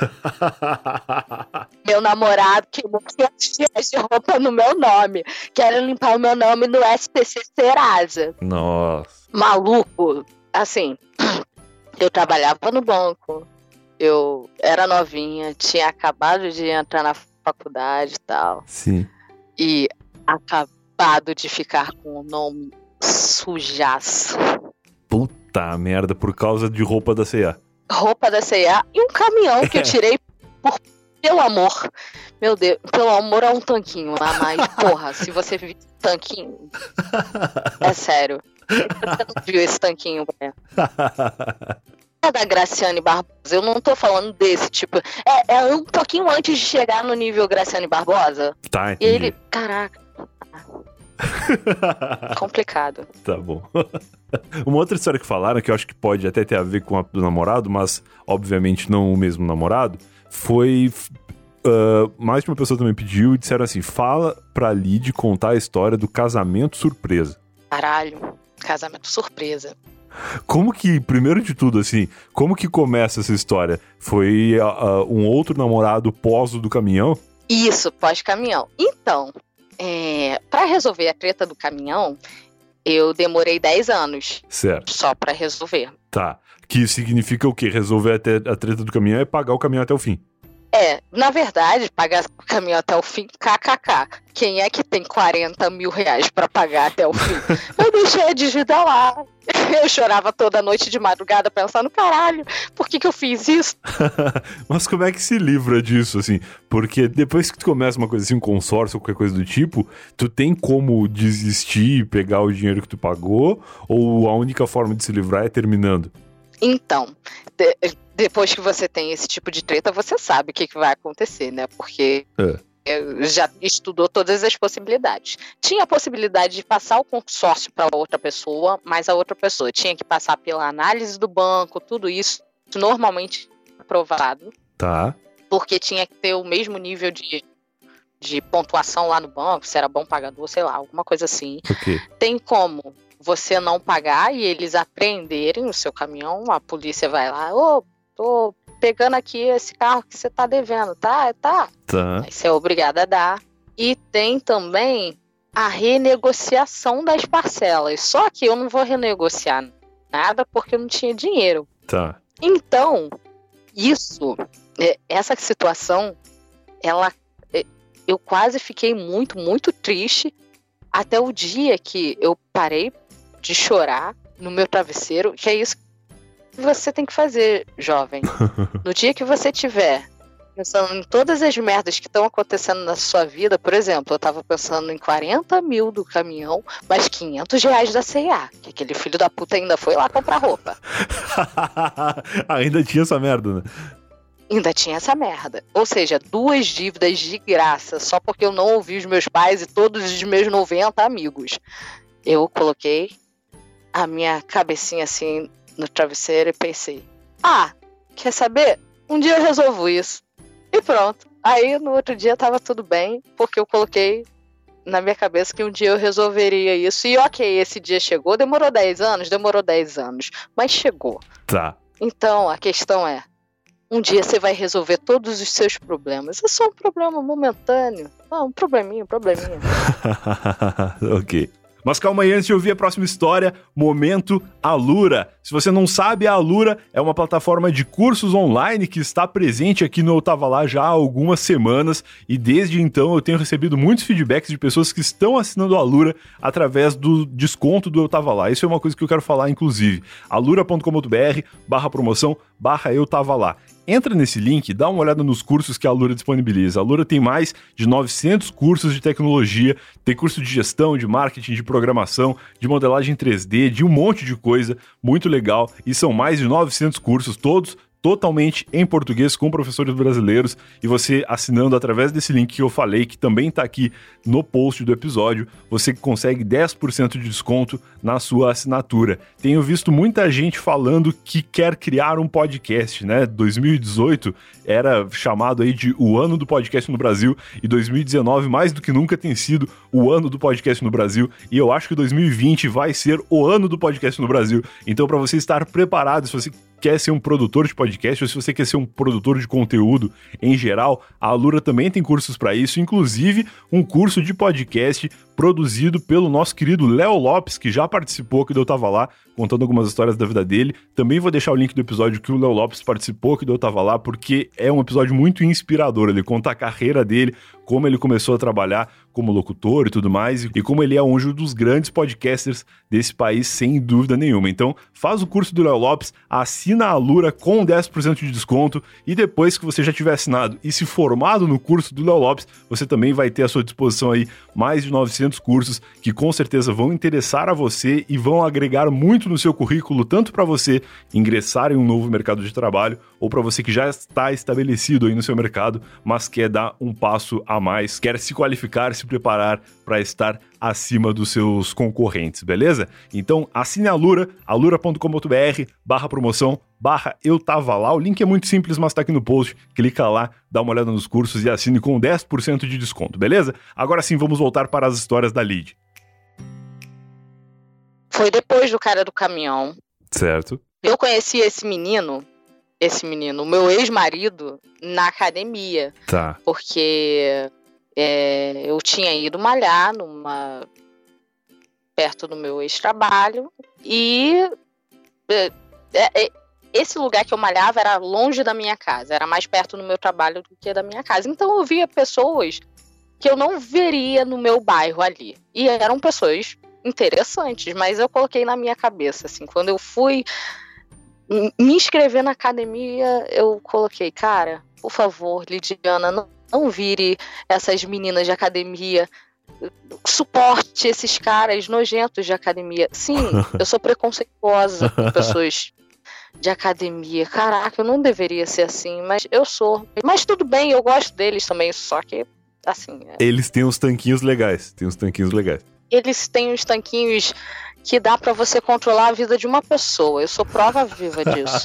Meu namorado queimou quinhentos reais de roupa no meu nome. Quero limpar o meu nome no S P C Serasa. Nossa. Maluco. Assim, eu trabalhava no banco. Eu era novinha, tinha acabado de entrar na faculdade e tal. Sim. E acabado de ficar com o nome sujaço. Puta merda, por causa de roupa da C e A. Roupa da C e A e um caminhão que eu tirei por, pelo amor. Meu Deus, pelo amor a um tanquinho. Ah, mas, porra, se você viu esse tanquinho, é sério. Você não viu esse tanquinho, né? É da Graciane Barbosa, eu não tô falando desse tipo. É, é um pouquinho antes de chegar no nível Graciane Barbosa. Tá, E entendi. ele, caraca. Complicado. Tá bom. Uma outra história que falaram, que eu acho que pode até ter a ver com a do namorado, mas obviamente não o mesmo namorado, foi... Uh, mais de uma pessoa também pediu e disseram assim, fala pra Lid contar a história do casamento surpresa. Caralho, casamento surpresa. Como que, primeiro de tudo, assim, como que começa essa história? Foi uh, um outro namorado pós o do caminhão? Isso, pós-caminhão. Então, é, pra resolver a treta do caminhão, eu demorei dez anos. Certo. Só pra resolver. Tá. Que significa o quê? Resolver até a treta do caminhão é pagar o caminhão até o fim. É, na verdade, pagar o caminhão até o fim, kkk. Quem é que tem quarenta mil reais pra pagar até o fim? Eu deixei a dívida lá. Eu chorava toda noite de madrugada pensando, caralho, por que que eu fiz isso? Mas como é que se livra disso, assim? Porque depois que tu começa uma coisa assim, um consórcio ou qualquer coisa do tipo, tu tem como desistir e pegar o dinheiro que tu pagou? Ou a única forma de se livrar é terminando? Então, de, depois que você tem esse tipo de treta, você sabe o que, que vai acontecer, né? Porque é. já estudou todas as possibilidades. Tinha a possibilidade de passar o consórcio para outra pessoa, mas a outra pessoa tinha que passar pela análise do banco, tudo isso, normalmente aprovado. Tá. Porque tinha que ter o mesmo nível de, de pontuação lá no banco, se era bom pagador, sei lá, alguma coisa assim. Okay. Tem como você não pagar e eles apreenderem o seu caminhão, a polícia vai lá, ô, oh, tô pegando aqui esse carro que você tá devendo, tá? Tá. Tá. Aí você é obrigado a dar. E tem também a renegociação das parcelas. Só que eu não vou renegociar nada porque eu não tinha dinheiro. Tá. Então, isso, essa situação, ela, eu quase fiquei muito, muito triste até o dia que eu parei de chorar no meu travesseiro, que é isso que você tem que fazer, jovem. No dia que você tiver pensando em todas as merdas que estão acontecendo na sua vida, por exemplo, eu tava pensando em quarenta mil do caminhão, mas quinhentos reais da C e A, que aquele filho da puta ainda foi lá comprar roupa. Ainda tinha essa merda, né? Ainda tinha essa merda. Ou seja, duas dívidas de graça, só porque eu não ouvi os meus pais e todos os meus noventa amigos. Eu coloquei a minha cabecinha assim no travesseiro e pensei, ah, quer saber? Um dia eu resolvo isso. E pronto. Aí no outro dia tava tudo bem, porque eu coloquei na minha cabeça que um dia eu resolveria isso. E ok, esse dia chegou, demorou dez anos, demorou dez anos, mas chegou. Tá. Então a questão é, um dia você vai resolver todos os seus problemas. É só um problema momentâneo. Ah, um probleminha, um probleminha. Ok. Mas calma aí, antes de ouvir a próxima história, momento Alura. Se você não sabe, a Alura é uma plataforma de cursos online que está presente aqui no Eu Tava Lá já há algumas semanas e desde então eu tenho recebido muitos feedbacks de pessoas que estão assinando a Alura através do desconto do Eu Tava Lá. Isso é uma coisa que eu quero falar, inclusive. alura ponto com ponto b r barra promoção barra Eu Tava Lá. Entra nesse link, dá uma olhada nos cursos que a Alura disponibiliza. A Alura tem mais de novecentos cursos de tecnologia, tem curso de gestão, de marketing, de programação, de modelagem três D, de um monte de coisa, muito legal. E são mais de novecentos cursos, todos totalmente em português, com professores brasileiros, e você assinando através desse link que eu falei, que também está aqui no post do episódio, você consegue dez por cento de desconto na sua assinatura. Tenho visto muita gente falando que quer criar um podcast, né? dois mil e dezoito era chamado aí de o ano do podcast no Brasil, e dois mil e dezenove, mais do que nunca, tem sido o ano do podcast no Brasil, e eu acho que dois mil e vinte vai ser o ano do podcast no Brasil. Então, para você estar preparado, se você quer ser um produtor de podcast, ou se você quer ser um produtor de conteúdo em geral, a Alura também tem cursos para isso, inclusive um curso de podcast produzido pelo nosso querido Léo Lopes, que já participou, que eu tava lá, contando algumas histórias da vida dele. Também vou deixar o link do episódio que o Léo Lopes participou, que eu tava lá, porque é um episódio muito inspirador. Ele conta a carreira dele, como ele começou a trabalhar como locutor e tudo mais, e como ele é um dos grandes podcasters desse país, sem dúvida nenhuma. Então, faz o curso do Léo Lopes, assina a Alura com dez por cento de desconto, e depois que você já tiver assinado e se formado no curso do Léo Lopes, você também vai ter à sua disposição aí mais de novecentos cursos que com certeza vão interessar a você e vão agregar muito no seu currículo, tanto para você ingressar em um novo mercado de trabalho, ou para você que já está estabelecido aí no seu mercado, mas quer dar um passo a mais, quer se qualificar, se se preparar para estar acima dos seus concorrentes, beleza? Então, assine a Alura, alura.com.br, barra promoção, barra eu tava lá. O link é muito simples, mas tá aqui no post. Clica lá, dá uma olhada nos cursos e assine com dez por cento de desconto, beleza? Agora sim, vamos voltar para as histórias da Lid. Foi depois do cara do caminhão. Certo. Eu conheci esse menino, esse menino, o meu ex-marido, na academia. Tá. Porque é, eu tinha ido malhar numa, perto do meu ex-trabalho e é, é, esse lugar que eu malhava era longe da minha casa, era mais perto do meu trabalho do que da minha casa. Então eu via pessoas que eu não veria no meu bairro ali. E eram pessoas interessantes, mas eu coloquei na minha cabeça, assim, quando eu fui me inscrever na academia, eu coloquei, cara, por favor, Lidiana, não, não vire essas meninas de academia, suporte esses caras nojentos de academia. Sim, eu sou preconceituosa com pessoas de academia. Caraca, eu não deveria ser assim, mas eu sou. Mas tudo bem, eu gosto deles também, só que, assim... É... Eles têm uns tanquinhos legais, tem uns tanquinhos legais. Eles têm uns tanquinhos que dá pra você controlar a vida de uma pessoa. Eu sou prova viva disso.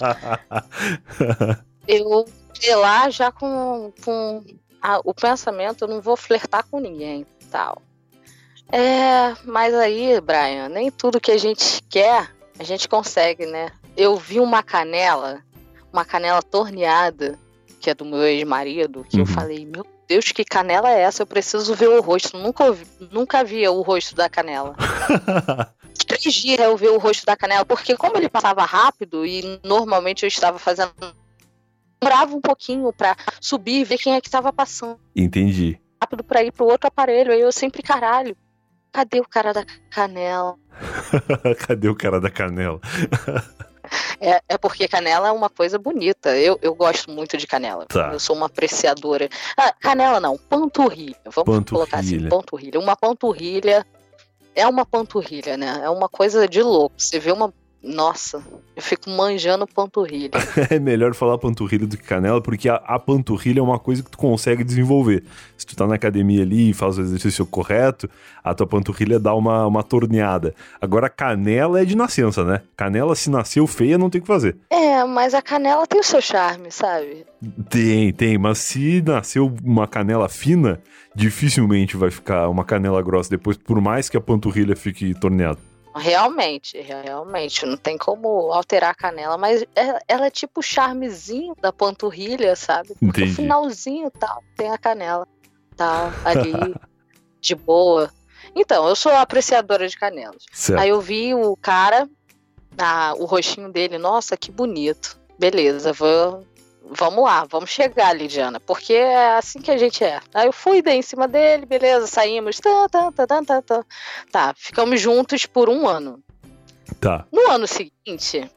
Eu fui lá já com, com a, o pensamento, eu não vou flertar com ninguém, tal. É, mas aí, Brian, nem tudo que a gente quer, a gente consegue, né? Eu vi uma canela, uma canela torneada, que é do meu ex-marido, que uhum. eu falei, meu Deus, que canela é essa? Eu preciso ver o rosto. Nunca, nunca via o rosto da canela. Três dias eu vi o rosto da canela, porque como ele passava rápido e normalmente eu estava fazendo... Demorava um pouquinho pra subir e ver quem é que estava passando. Entendi. Rápido pra ir pro outro aparelho. Aí eu sempre, caralho, cadê o cara da canela? Cadê o cara da canela? É, é porque canela é uma coisa bonita. Eu, eu gosto muito de canela. Tá. Eu sou uma apreciadora. Ah, canela não, panturrilha. Vamos panturrilha. colocar assim, panturrilha. Uma panturrilha é uma panturrilha, né? É uma coisa de louco. Você vê uma... Nossa, eu fico manjando panturrilha. É melhor falar panturrilha do que canela, porque a, a panturrilha é uma coisa que tu consegue desenvolver. Se tu tá na academia ali e faz o exercício correto, a tua panturrilha dá uma, uma torneada. Agora, canela é de nascença, né? Canela, se nasceu feia, não tem o que fazer. É, mas a canela tem o seu charme, sabe? Tem, tem. Mas se nasceu uma canela fina, dificilmente vai ficar uma canela grossa depois, por mais que a panturrilha fique torneada. Realmente, realmente, não tem como alterar a canela, mas ela, ela é tipo o charmezinho da panturrilha, sabe? Porque Entendi. No finalzinho tal, tem a canela, tal, ali, de boa. Então, eu sou apreciadora de canelas. Certo. Aí eu vi o cara, ah, o rostinho dele, nossa, que bonito. Beleza, vou... Vamos lá, vamos chegar, Lidiana, porque é assim que a gente é. Aí eu fui, dei em cima dele, beleza, saímos. Tá, tá, tá, tá, tá, tá. Tá, ficamos juntos por um ano. Tá. No ano seguinte,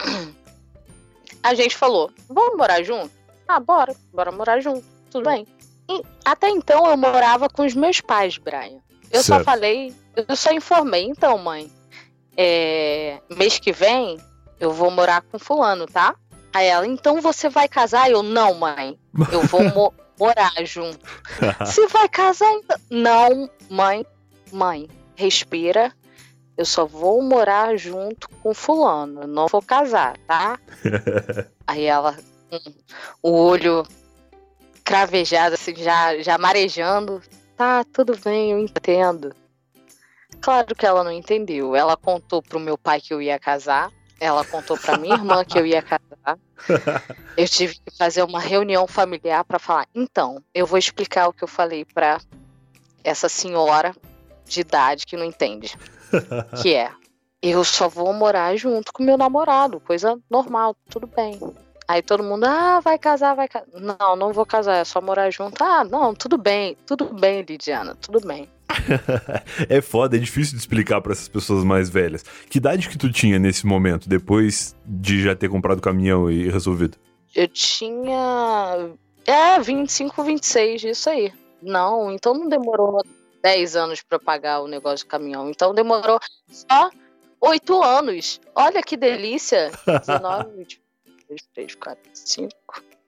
a gente falou, vamos morar junto? Ah, bora, bora morar junto, tudo bem. E até então eu morava com os meus pais, Brian. Eu certo. só falei, eu só informei, então, mãe, é, mês que vem eu vou morar com fulano, tá? Aí ela, então você vai casar? Eu, não, mãe, eu vou mo- morar junto. Você vai casar? Então? Não, mãe, mãe, respira, eu só vou morar junto com fulano, eu não vou casar, tá? Aí ela, hum, o olho cravejado, assim, já, já marejando, tá, tudo bem, eu entendo. Claro que ela não entendeu, ela contou pro meu pai que eu ia casar, ela contou pra minha irmã que eu ia casar. Eu tive que fazer uma reunião familiar pra falar, então, eu vou explicar o que eu falei pra essa senhora de idade que não entende. Que é, eu só vou morar junto com meu namorado, coisa normal, tudo bem. Aí todo mundo, ah, vai casar, vai casar. Não, não vou casar, é só morar junto. Ah, não, tudo bem, tudo bem, Lidiana, tudo bem. É foda, é difícil de explicar pra essas pessoas mais velhas. Que idade que tu tinha nesse momento, depois de já ter comprado o caminhão e resolvido? Eu tinha... É, vinte e cinco, vinte e seis, isso aí. Não, então não demorou dez anos pra pagar o negócio do caminhão. Então demorou só oito anos. Olha que delícia. dezenove, vinte, vinte e três, vinte e quatro, vinte e cinco,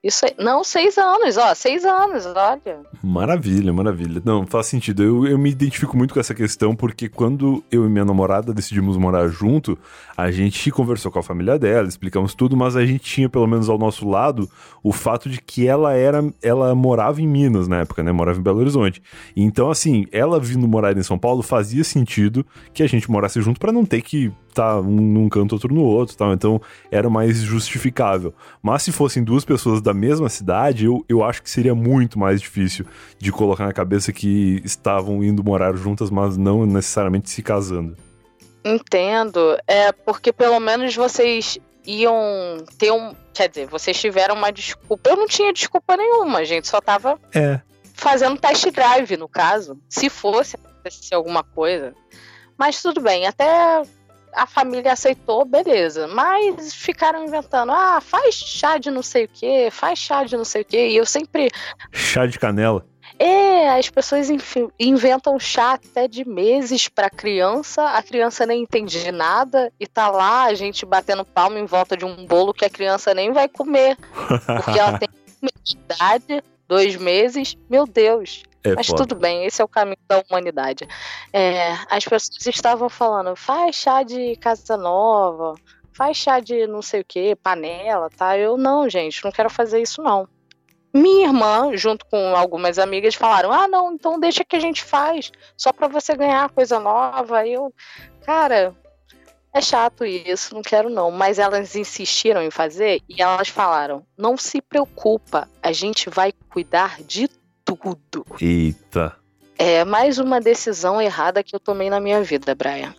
Isso aí. Não, seis anos, ó, seis anos, olha. Maravilha, maravilha. Não, faz sentido. Eu, eu me identifico muito com essa questão, porque quando eu e minha namorada decidimos morar junto, a gente conversou com a família dela, explicamos tudo, mas a gente tinha, pelo menos ao nosso lado, o fato de que ela era, ela morava em Minas na época, né? Morava em Belo Horizonte. Então, assim, ela vindo morar em São Paulo fazia sentido que a gente morasse junto pra não ter que tá um num canto, outro no outro, tá? Então era mais justificável. Mas se fossem duas pessoas da mesma cidade, eu, eu acho que seria muito mais difícil de colocar na cabeça que estavam indo morar juntas, mas não necessariamente se casando. Entendo. É porque pelo menos vocês iam ter um... Quer dizer, vocês tiveram uma desculpa. Eu não tinha desculpa nenhuma, a gente só tava é. fazendo test drive, no caso. Se fosse acontecer alguma coisa. Mas tudo bem, até... a família aceitou, beleza. Mas ficaram inventando, ah, faz chá de não sei o que, faz chá de não sei o que. E eu sempre... Chá de canela? É, as pessoas inf- inventam chá até de meses pra criança, a criança nem entende nada e tá lá a gente batendo palma em volta de um bolo que a criança nem vai comer. Porque ela tem idade, dois meses, meu Deus. É Mas foda. tudo bem, esse é o caminho da humanidade. É, as pessoas estavam falando, faz chá de casa nova, faz chá de não sei o que, panela, tá? Eu, não, gente, não quero fazer isso, não. Minha irmã, junto com algumas amigas, falaram, ah, não, então deixa que a gente faz, só pra você ganhar coisa nova. Eu, cara, é chato isso, não quero não. Mas elas insistiram em fazer e elas falaram, não se preocupa, a gente vai cuidar de tudo. Eita. É mais uma decisão errada que eu tomei na minha vida, Brian.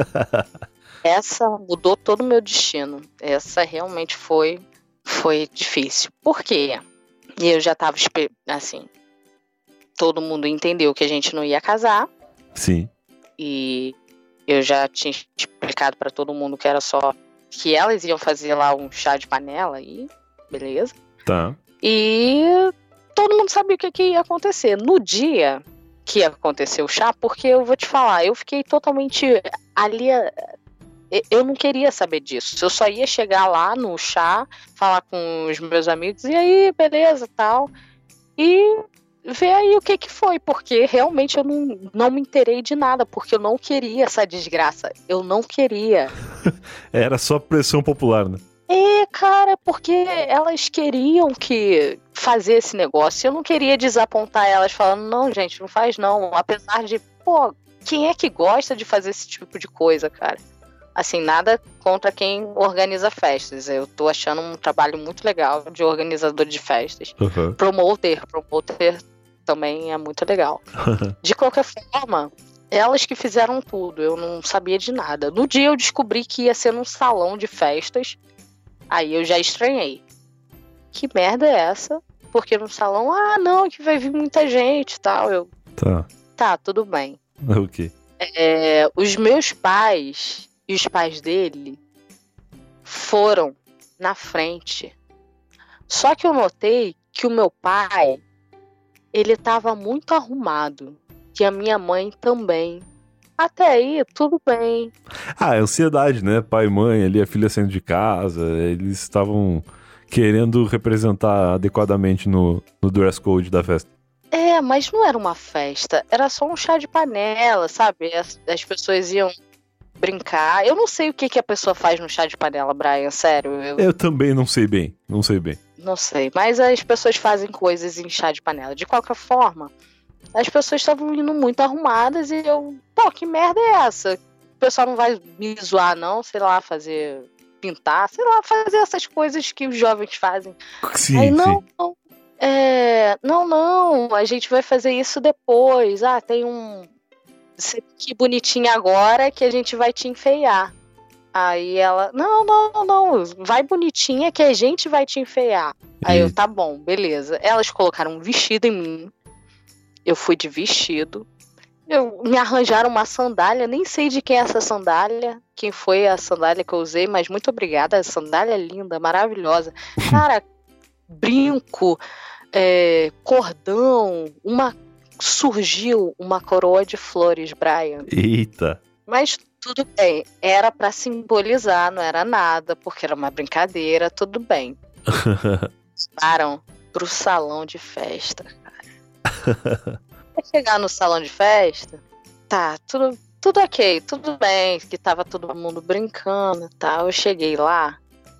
Essa mudou todo o meu destino. Essa realmente foi, foi difícil. Por quê? E eu já tava, assim, todo mundo entendeu que a gente não ia casar. Sim. E eu já tinha explicado pra todo mundo que era só que elas iam fazer lá um chá de panela e beleza. Tá. E todo mundo sabia o que, que ia acontecer. No dia que ia acontecer o chá, porque eu vou te falar, eu fiquei totalmente ali... Eu não queria saber disso. Eu só ia chegar lá no chá, falar com os meus amigos, e aí, beleza, tal. E ver aí o que que foi, porque realmente eu não, não me inteirei de nada, porque eu não queria essa desgraça. Eu não queria. Era só pressão popular, né? É, cara, porque elas queriam que fazer esse negócio. Eu não queria desapontar elas falando, não, gente, não faz não. Apesar de, pô, quem é que gosta de fazer esse tipo de coisa, cara? Assim, nada contra quem organiza festas. Eu tô achando um trabalho muito legal de organizador de festas. Uhum. Promoter, promoter também é muito legal. De qualquer forma, elas que fizeram tudo, eu não sabia de nada. No dia eu descobri que ia ser num salão de festas, aí eu já estranhei. Que merda é essa? Porque no salão, ah, não, que vai vir muita gente e tal. Eu, tá. Tá, tudo bem. Ok. É, os meus pais... e os pais dele foram na frente. Só que eu notei que o meu pai, ele estava muito arrumado. E a minha mãe também. Até aí, tudo bem. Ah, é ansiedade, né? Pai e mãe, ali a filha saindo de casa, eles estavam querendo representar adequadamente no, no dress code da festa. É, mas não era uma festa. Era só um chá de panela, sabe? As, as pessoas iam brincar. Eu não sei o que, que a pessoa faz no chá de panela, Brian, sério. Eu... eu também não sei bem, não sei bem. Não sei, mas as pessoas fazem coisas em chá de panela. De qualquer forma, as pessoas estavam indo muito arrumadas e eu... Pô, que merda é essa? O pessoal não vai me zoar, não? Sei lá, fazer... pintar, sei lá, fazer essas coisas que os jovens fazem. Sim, Aí, não, sim. não, é... Não, não, a gente vai fazer isso depois. Ah, tem um... Que bonitinha agora que a gente vai te enfeiar. Aí ela, não, não, não, vai bonitinha que a gente vai te enfeiar. Aí eu, tá bom, beleza. Elas colocaram um vestido em mim. Eu fui de vestido. Eu, me arranjaram uma sandália, nem sei de quem é essa sandália, quem foi a sandália que eu usei, mas muito obrigada, sandália linda, maravilhosa. Cara, brinco, é, cordão, uma... surgiu uma coroa de flores, Brian. Eita. Mas tudo bem, era pra simbolizar, não era nada, porque era uma brincadeira, tudo bem. levaram pro salão de festa, cara. Pra chegar no salão de festa, tá, tudo, tudo ok, tudo bem, que tava todo mundo brincando e tal. Eu cheguei lá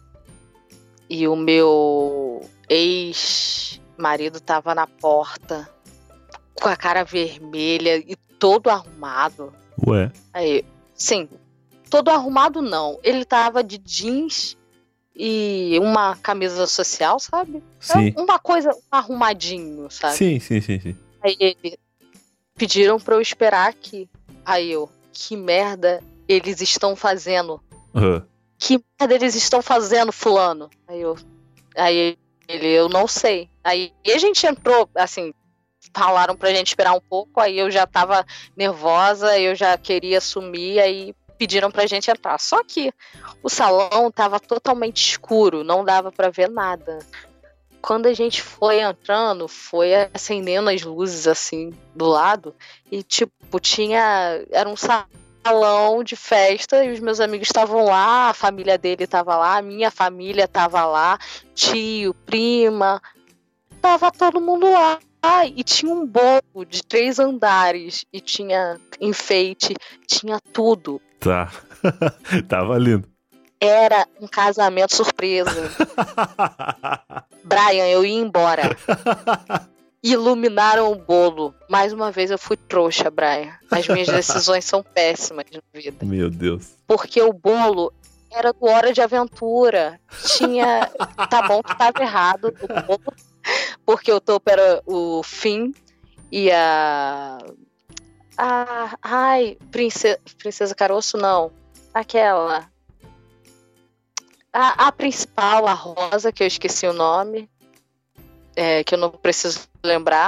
e o meu ex-marido tava na porta com a cara vermelha e todo arrumado. Ué? Aí, sim, todo arrumado não. Ele tava de jeans e uma camisa social, sabe? Sim. Uma coisa, um arrumadinho, sabe? Sim, sim, sim, sim. Aí ele, pediram pra eu esperar aqui. Aí eu, que merda eles estão fazendo? Uhum. Que merda eles estão fazendo, fulano? Aí eu, aí ele, eu não sei. Aí e a gente entrou, assim, falaram pra gente esperar um pouco, aí eu já tava nervosa, eu já queria sumir, aí pediram pra gente entrar. Só que o salão tava totalmente escuro, não dava pra ver nada. Quando a gente foi entrando, foi acendendo as luzes assim do lado e tipo, tinha, era um salão de festa e os meus amigos estavam lá, a família dele tava lá, a minha família tava lá, tio, prima, tava todo mundo lá. Ah, e tinha um bolo de três andares e tinha enfeite, tinha tudo. Tá, tava lindo. Era um casamento surpresa. Brian, eu ia embora. Iluminaram o bolo. Mais uma vez eu fui trouxa, Brian. As minhas decisões são péssimas na vida. Meu Deus. Porque o bolo era do Hora de Aventura. Tinha... Tá bom que tava errado o bolo. Porque o topo era o Finn e a... a... Ai, princesa... Princesa Caroço, não. Aquela... A, a principal, a Rosa, que eu esqueci o nome, é, que eu não preciso lembrar,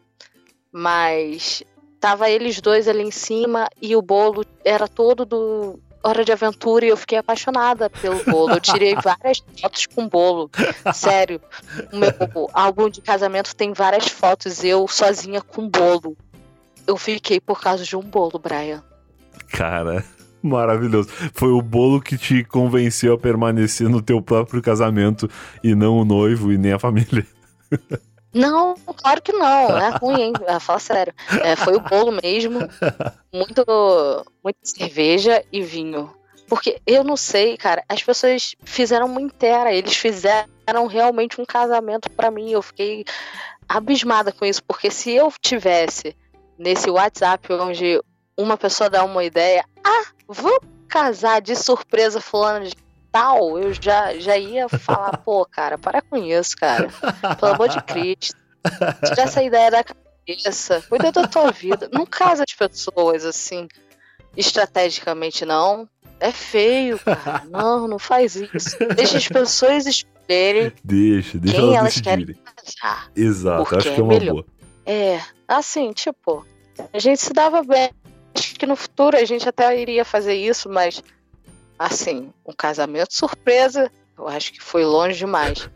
mas tava eles dois ali em cima e o bolo era todo do Hora de Aventura e eu fiquei apaixonada pelo bolo. Eu tirei várias fotos com bolo, sério. O meu álbum de casamento tem várias fotos, eu sozinha com bolo. Eu fiquei por causa de um bolo, Brian. Cara... Maravilhoso. Foi o bolo que te convenceu a permanecer no teu próprio casamento e não o noivo e nem a família. Não, claro que não. É ruim, hein? Fala sério. É, foi o bolo mesmo. Muito, muito cerveja e vinho. Porque eu não sei, cara. As pessoas fizeram uma inteira. Eles fizeram realmente um casamento pra mim. Eu fiquei abismada com isso. Porque se eu tivesse nesse WhatsApp onde uma pessoa dá uma ideia, ah, vamos casar de surpresa fulano de tal, eu já, já ia falar, pô, cara, para com isso, cara. Pelo amor de Cristo. Tira essa ideia da cabeça. Cuida da tua vida. Não casa de pessoas, assim, estrategicamente, não. É feio, cara. Não, não faz isso. Deixa as pessoas escolherem deixa, deixa quem elas, elas decidirem. querem casar. Exato, acho que é uma melhor. boa. É, assim, tipo, a gente se dava bem. Acho que no futuro a gente até iria fazer isso, mas, assim, um casamento surpresa, eu acho que foi longe demais.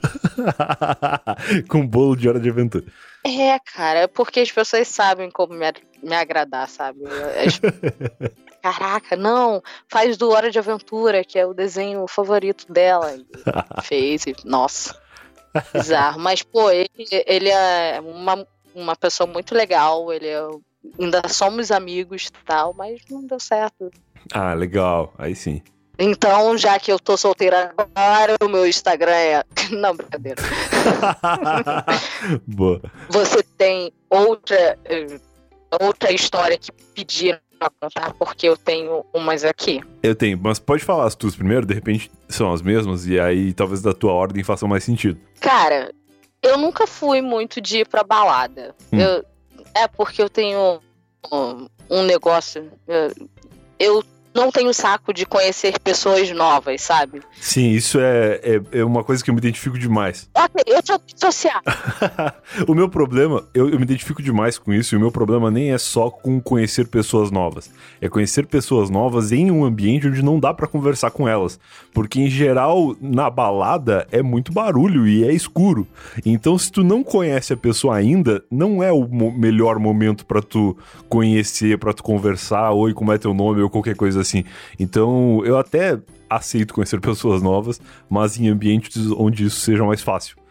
Com bolo de Hora de Aventura. É, cara, porque as pessoas sabem como me, me agradar, sabe? As... Caraca, não, faz do Hora de Aventura, que é o desenho favorito dela. Fez, e, nossa, bizarro. Mas, pô, ele, ele é uma, uma pessoa muito legal, ele é... Ainda somos amigos e tal, mas não deu certo. Ah, legal. Aí sim. Então, já que eu tô solteira agora, o meu Instagram é... Não, brincadeira. Boa. Você tem outra, outra história que pediram pra contar? Porque eu tenho umas aqui. Eu tenho, mas pode falar as tuas primeiro, de repente são as mesmas, e aí talvez da tua ordem façam mais sentido. Cara, eu nunca fui muito de ir pra balada. Hum. Eu... É porque eu tenho um, um negócio. Eu, eu não tenho saco de conhecer pessoas novas, sabe? Sim, isso é, é, é uma coisa que eu me identifico demais. Ok, eu sou social. O meu problema, eu, eu me identifico demais com isso, e o meu problema nem é só com conhecer pessoas novas. É conhecer pessoas novas em um ambiente onde não dá pra conversar com elas. Porque, em geral, na balada é muito barulho e é escuro. Então, se tu não conhece a pessoa ainda, não é o mo- melhor momento pra tu conhecer, pra tu conversar, oi, como é teu nome, ou qualquer coisa assim. Então, eu até aceito conhecer pessoas novas, mas em ambientes onde isso seja mais fácil.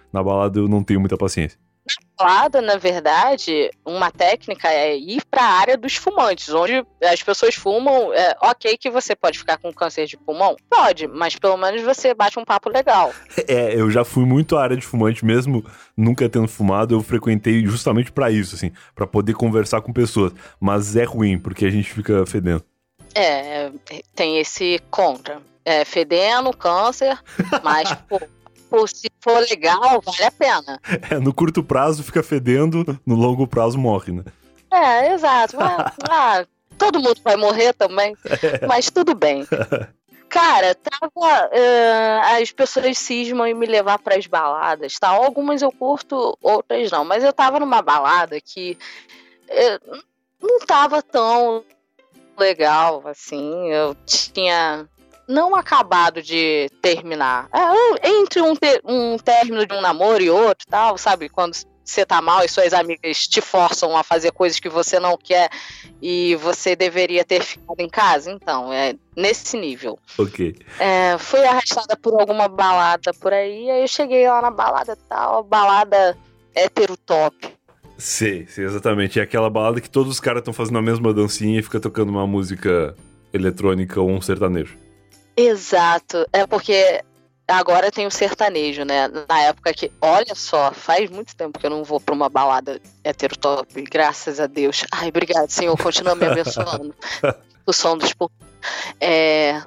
Na balada eu não tenho muita paciência. Balada, na verdade, uma técnica é ir para a área dos fumantes, onde as pessoas fumam. É, ok que você pode ficar com câncer de pulmão? Pode, mas pelo menos você bate um papo legal. É, eu já fui muito à área de fumante, mesmo nunca tendo fumado, eu frequentei justamente pra isso, assim, pra poder conversar com pessoas. Mas é ruim, porque a gente fica fedendo. É, tem esse contra. É, fedendo, câncer, mas, pô, pô, se for legal, vale a pena. É, no curto prazo fica fedendo, no longo prazo morre, né? É, exato. Mas, ah, todo mundo vai morrer também, é. Mas tudo bem. Cara, tava, uh, as pessoas cismam em me levar pras baladas, tá? Algumas eu curto, outras não. Mas eu tava numa balada que uh, não tava tão legal, assim. Eu tinha não acabado de terminar. É, entre um, ter, um término de um namoro e outro, tal, sabe? Quando você tá mal e suas amigas te forçam a fazer coisas que você não quer e você deveria ter ficado em casa. Então, é nesse nível. Ok. É, fui arrastada por alguma balada por aí, aí eu cheguei lá na balada tal, balada hétero top. Sei, sei, exatamente. É aquela balada que todos os caras estão fazendo a mesma dancinha e fica tocando uma música eletrônica ou um sertanejo. Exato. É porque agora tem o sertanejo, né? Na época que, olha só, faz muito tempo que eu não vou pra uma balada hétero top, graças a Deus. Ai, obrigado, Senhor, continua me abençoando. O som dos povos. É...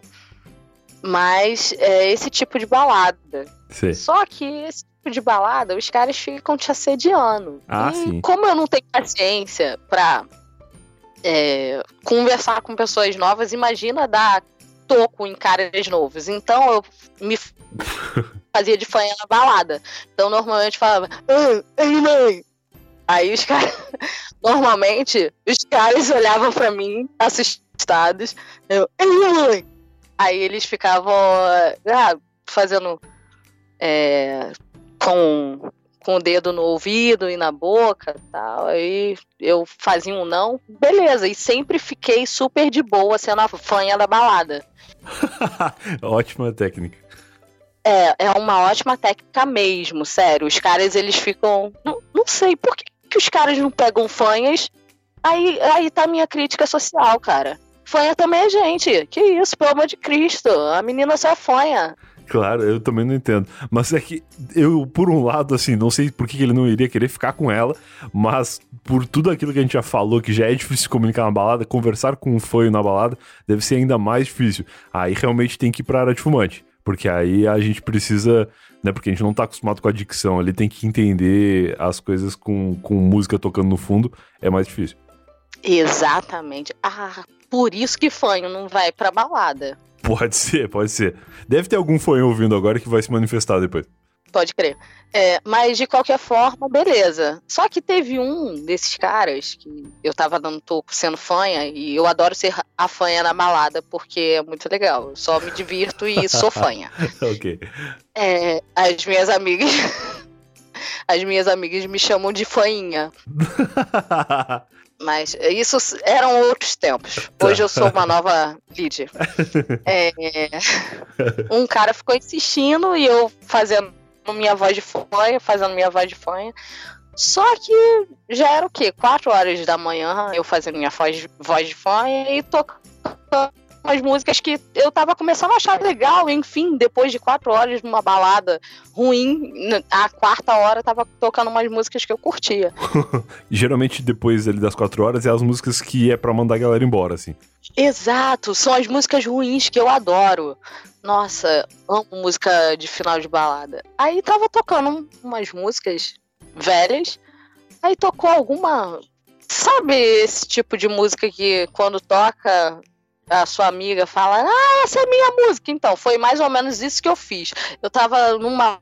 Mas é esse tipo de balada. Sim. Só que esse tipo de balada, os caras ficam te assediando. Ah, e sim. Como eu não tenho paciência pra é, conversar com pessoas novas, imagina dar toco em caras novos. Então eu me fazia de fanha na balada. Então normalmente falava, ei, mãe! Aí os caras, normalmente, os caras olhavam pra mim, assustados. Eu, ei, mãe! Aí eles ficavam ah, fazendo é, com, com o dedo no ouvido e na boca e tal. Aí eu fazia um não, beleza. E sempre fiquei super de boa sendo a fanha da balada. Ótima técnica. É, é uma ótima técnica mesmo, sério. Os caras, eles ficam... Não, não sei, por que, que os caras não pegam fanhas? Aí, aí tá a minha crítica social, cara. Fanha também é gente. Que isso, pelo amor de Cristo. A menina só é fanha. Claro, eu também não entendo. Mas é que eu, por um lado, assim, não sei por que ele não iria querer ficar com ela, mas por tudo aquilo que a gente já falou, que já é difícil se comunicar na balada, conversar com um fanho na balada deve ser ainda mais difícil. Aí realmente tem que ir pra área de fumante, porque aí a gente precisa, né, porque a gente não tá acostumado com a dicção, ali tem que entender as coisas com, com música tocando no fundo, é mais difícil. Exatamente. Ah, por isso que fanho não vai pra balada. Pode ser, pode ser. Deve ter algum fanho ouvindo agora que vai se manifestar depois. Pode crer. É, mas de qualquer forma, beleza. Só que teve um desses caras que eu tava dando toco sendo fanha, e eu adoro ser a fanha na balada, porque é muito legal. Eu só me divirto e sou fanha. Ok. É, as minhas amigas... As minhas amigas me chamam de fanhinha. Mas isso eram outros tempos. Hoje eu sou uma nova líder. É, um cara ficou insistindo e eu fazendo minha voz de fanha, fazendo minha voz de fanha. Só que já era o quê? Quatro horas da manhã, eu fazendo minha voz, voz de fanha e tocando umas músicas que eu tava começando a achar legal. Enfim, depois de quatro horas numa balada ruim, a quarta hora tava tocando umas músicas que eu curtia. Geralmente depois ali das quatro horas é as músicas que é pra mandar a galera embora, assim. Exato, são as músicas ruins que eu adoro. Nossa, amo música de final de balada. Aí tava tocando umas músicas velhas, aí tocou alguma... Sabe esse tipo de música que quando toca... a sua amiga fala, ah, essa é a minha música. Então, foi mais ou menos isso que eu fiz. Eu tava numa...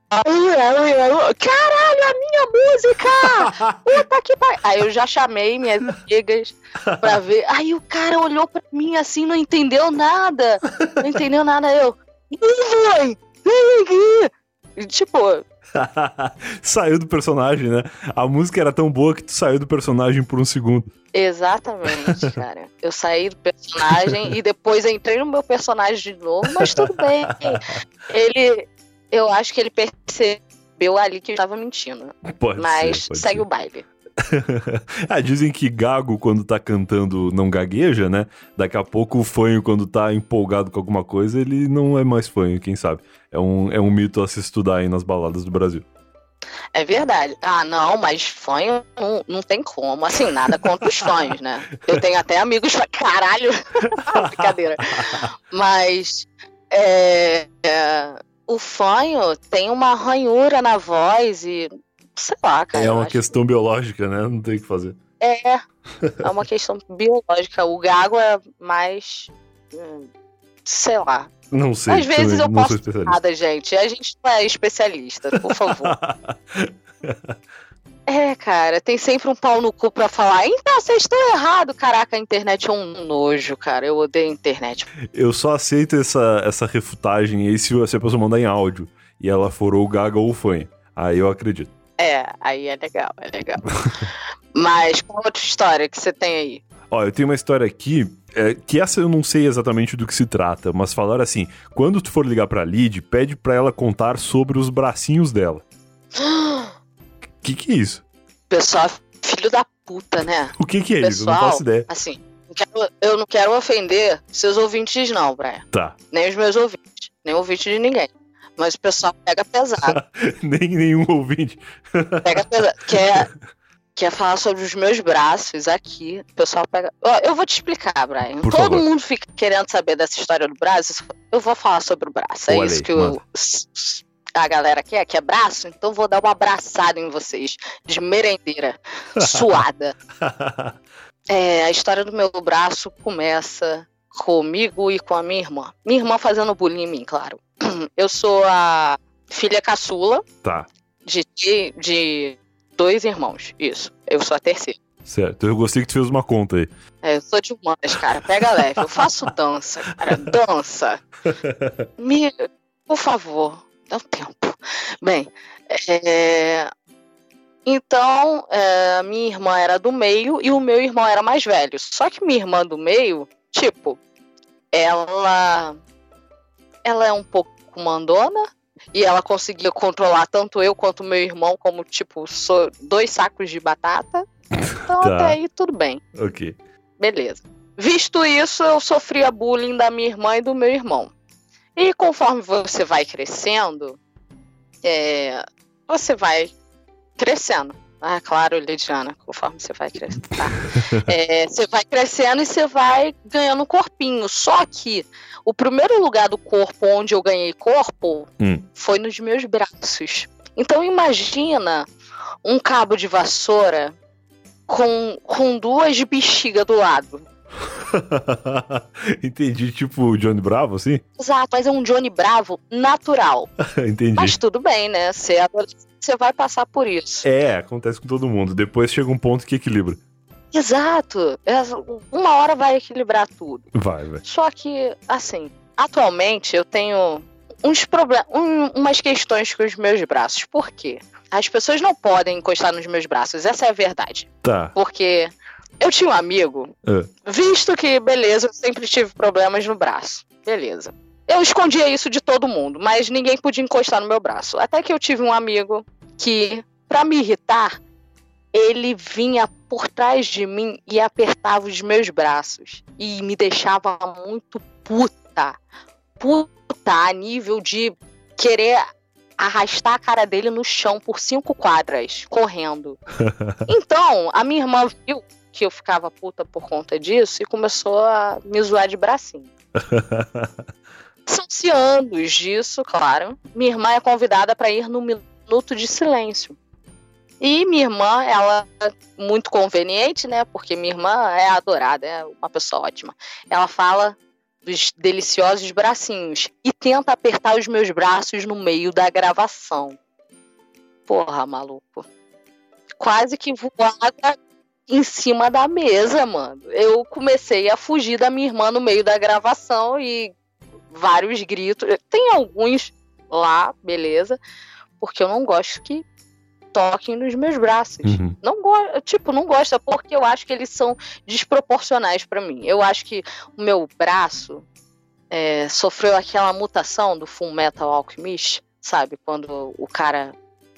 Caralho, a minha música! Puta que pariu! Aí eu já chamei minhas amigas pra ver. Aí o cara olhou pra mim assim, não entendeu nada. Não entendeu nada. Eu... Vem, vem aqui! Tipo... Saiu do personagem, né? A música era tão boa que tu saiu do personagem por um segundo. Exatamente, cara. Eu saí do personagem e depois entrei no meu personagem de novo, mas tudo bem. Ele, eu acho que ele percebeu percebeu ali que eu estava mentindo. Pode Mas ser, pode segue ser. o baile. Ah, dizem que gago, quando tá cantando, não gagueja, né? Daqui a pouco o fanho, quando tá empolgado com alguma coisa, ele não é mais fanho, quem sabe? É um, é um mito a se estudar aí nas baladas do Brasil. É verdade. Ah, não, mas fanho não, não tem como. Assim, nada contra os fanhos, né? Eu tenho até amigos pra caralho. Brincadeira. Mas é, é, o fanho tem uma ranhura na voz e sei lá, cara. É eu uma acho questão biológica, né? Não tem o que fazer. É, é uma questão biológica. O gago é mais. hum, Sei lá. Não sei. Às vezes também, eu não sou posso especialista. nada, gente. A gente não é especialista, por favor. É, cara, tem sempre um pau no cu pra falar. Então, vocês estão errados. Caraca, a internet é um nojo, cara. Eu odeio a internet. Eu só aceito essa, essa refutagem aí se, se a pessoa mandar em áudio e ela for ou gaga ou fanha. Aí eu acredito. É, aí é legal, é legal. Mas qual outra história que você tem aí? Ó, eu tenho uma história aqui, é, que essa eu não sei exatamente do que se trata, mas falaram assim, quando tu for ligar pra Lid, pede pra ela contar sobre os bracinhos dela. Que que é isso? Pessoal, filho da puta, né? O que que é isso? Eu não Pessoal, faço ideia. assim, não quero- eu não quero ofender seus ouvintes não, Brian. Tá. Nem os meus ouvintes, nem ouvinte de ninguém. Mas o pessoal pega pesado, Nem nenhum ouvinte. pega pesado. Quer, quer falar sobre os meus braços aqui, o pessoal pega... Ó, eu vou te explicar, Brian. Por Todo favor. mundo fica querendo saber dessa história do braço, eu vou falar sobre o braço. É Olha isso aí, que eu... a galera quer, que é braço, então vou dar uma abraçada em vocês, de merendeira, suada. É, a história do meu braço começa comigo e com a minha irmã. Minha irmã fazendo bullying em mim, claro. Eu sou a filha caçula Tá, de, de dois irmãos, isso. Eu sou a terceira. certo. Eu gostei que tu fez uma conta aí. É, eu sou de humanas, cara, pega leve. Eu faço dança, cara, dança. Me, por favor, dá um tempo. Bem, é... então, é, minha irmã era do meio e o meu irmão era mais velho. Só que minha irmã do meio, tipo, ela, ela é um pouco mandona e ela conseguia controlar tanto eu quanto meu irmão como, tipo, sou dois sacos de batata. Então, Tá. até aí, tudo bem. Ok. Beleza. Visto isso, eu sofria bullying da minha irmã e do meu irmão. E conforme você vai crescendo, é, você vai crescendo. Ah, claro, Lidiana, conforme você vai crescendo. Tá. É, você vai crescendo e você vai ganhando um corpinho. Só que o primeiro lugar do corpo onde eu ganhei corpo Hum. foi nos meus braços. Então imagina um cabo de vassoura com, com duas bexigas do lado. Entendi, tipo o Johnny Bravo, assim? Exato, mas é um Johnny Bravo natural. Entendi. Mas tudo bem, né? Você, é adolescente, você vai passar por isso. É, acontece com todo mundo. Depois chega um ponto que equilibra. Exato. É, uma hora vai equilibrar tudo. Vai, vai. Só que, assim, atualmente eu tenho uns problemas, um, umas questões com os meus braços. Por quê? As pessoas não podem encostar nos meus braços, essa é a verdade. Tá. Porque eu tinha um amigo, É. visto que, beleza, eu sempre tive problemas no braço. Beleza. Eu escondia isso de todo mundo, mas ninguém podia encostar no meu braço. Até que eu tive um amigo que, pra me irritar, ele vinha por trás de mim e apertava os meus braços. E me deixava muito puta. Puta, a nível de querer arrastar a cara dele no chão por cinco quadras, correndo. Então, a minha irmã viu que eu ficava puta por conta disso e começou a me zoar de bracinho. São-se anos disso, claro. Minha irmã é convidada para ir no minuto de silêncio. E minha irmã, ela é muito conveniente, né? Porque minha irmã é adorada, é uma pessoa ótima. Ela fala dos deliciosos bracinhos e tenta apertar os meus braços no meio da gravação. Porra, maluco. Quase que voada em cima da mesa, mano. Eu comecei a fugir da minha irmã no meio da gravação e vários gritos. Tem alguns lá, beleza, porque eu não gosto que toquem nos meus braços. Uhum. Não go- tipo, não gosto, porque eu acho que eles são desproporcionais pra mim. Eu acho que o meu braço é, sofreu aquela mutação do Full Metal Alchemist, sabe? Quando o cara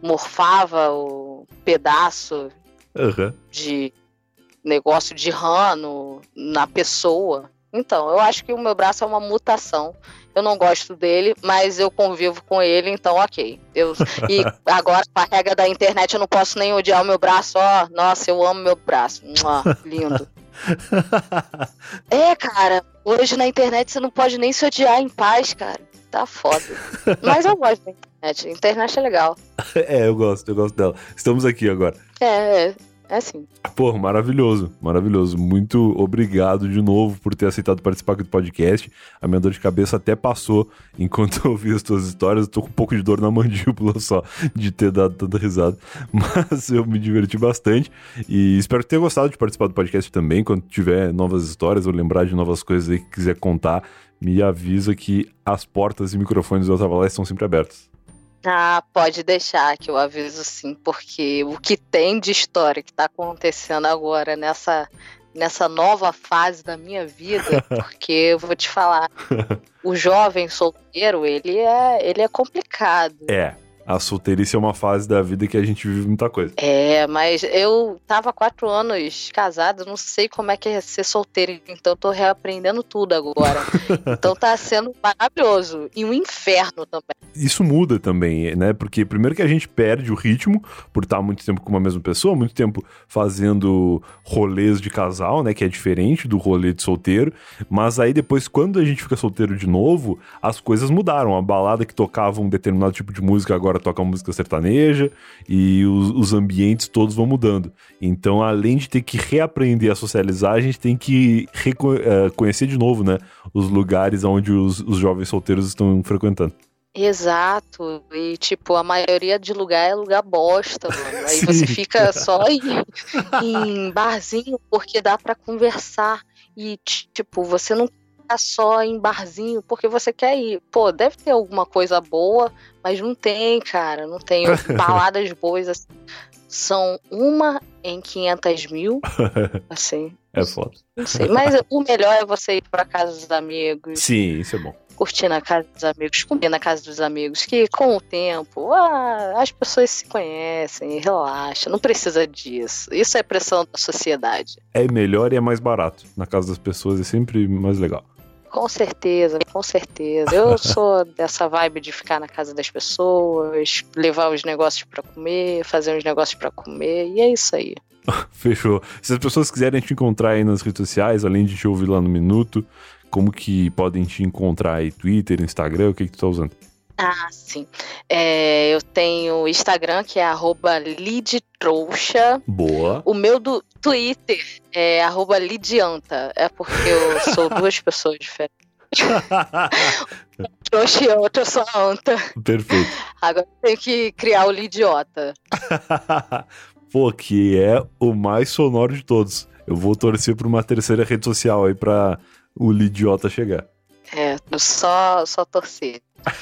morfava o pedaço uhum. de negócio de rano na pessoa. Então, eu acho que o meu braço é uma mutação. Eu não gosto dele, mas eu convivo com ele, então ok. Eu, e agora, com a regra da internet, eu não posso nem odiar o meu braço. Ó, oh, nossa, eu amo meu braço. Oh, lindo. É, cara, hoje na internet você não pode nem se odiar em paz, cara. Tá foda. Mas eu gosto da internet. A internet é legal. É, eu gosto, eu gosto dela. Estamos aqui agora. É, é. É assim. Pô, maravilhoso, maravilhoso. Muito obrigado de novo por ter aceitado participar aqui do podcast. A minha dor de cabeça até passou enquanto eu ouvi as tuas histórias. Eu tô com um pouco de dor na mandíbula só de ter dado tanta risada. Mas eu me diverti bastante e espero que tenha gostado de participar do podcast também. Quando tiver novas histórias ou lembrar de novas coisas aí que quiser contar, me avisa que as portas e microfones do Eu Tava Lá estão sempre abertos. Ah, pode deixar que eu aviso sim, porque o que tem de história que tá acontecendo agora nessa, nessa nova fase da minha vida, porque eu vou te falar, o jovem solteiro, ele é, ele é complicado. É. A solteirice é uma fase da vida que a gente vive muita coisa. É, mas eu tava há quatro anos casada, não sei como é que é ser solteira, então eu tô reaprendendo tudo agora. Então tá sendo maravilhoso. E um inferno também. Isso muda também, né? Porque primeiro que a gente perde o ritmo por estar muito tempo com uma mesma pessoa, muito tempo fazendo rolês de casal, né? Que é diferente do rolê de solteiro. Mas aí depois, quando a gente fica solteiro de novo, as coisas mudaram. A balada que tocava um determinado tipo de música agora toca música sertaneja e os, os ambientes todos vão mudando. Então, além de ter que reaprender a socializar, a gente tem que reco- uh, conhecer de novo, né, os lugares onde os, os jovens solteiros estão frequentando. Exato, e tipo, a maioria de lugar é lugar bosta, mano. Aí Sim. Você fica só em, em barzinho porque dá pra conversar e tipo, você não fica só em barzinho porque você quer ir. Pô, deve ter alguma coisa boa, mas não tem, cara, não tem. Baladas boas, assim, são uma em quinhentos mil, assim. É foda. Não sei, mas o melhor é você ir pra casa dos amigos. Sim, isso é bom. Curtir na casa dos amigos, comer na casa dos amigos, que com o tempo ah, as pessoas se conhecem, relaxa, não precisa disso. Isso é pressão da sociedade. É melhor e é mais barato. Na casa das pessoas é sempre mais legal. Com certeza, com certeza. Eu sou dessa vibe de ficar na casa das pessoas, levar os negócios pra comer, fazer uns negócios pra comer, e é isso aí. Fechou. Se as pessoas quiserem te encontrar aí nas redes sociais, além de te ouvir lá no Minuto, como que podem te encontrar aí? Twitter, Instagram, o que que tu tá usando? Ah, sim. É, eu tenho o Instagram, que é arroba lidtrouxa. Boa. O meu do Twitter é arroba lidianta. É porque eu sou duas pessoas diferentes. Um trouxa e outro eu sou a anta. Perfeito. Agora eu tenho que criar o lidiota. Pô, que é o mais sonoro de todos. Eu vou torcer por uma terceira rede social aí pra o lidiota chegar. É, só, só torcer.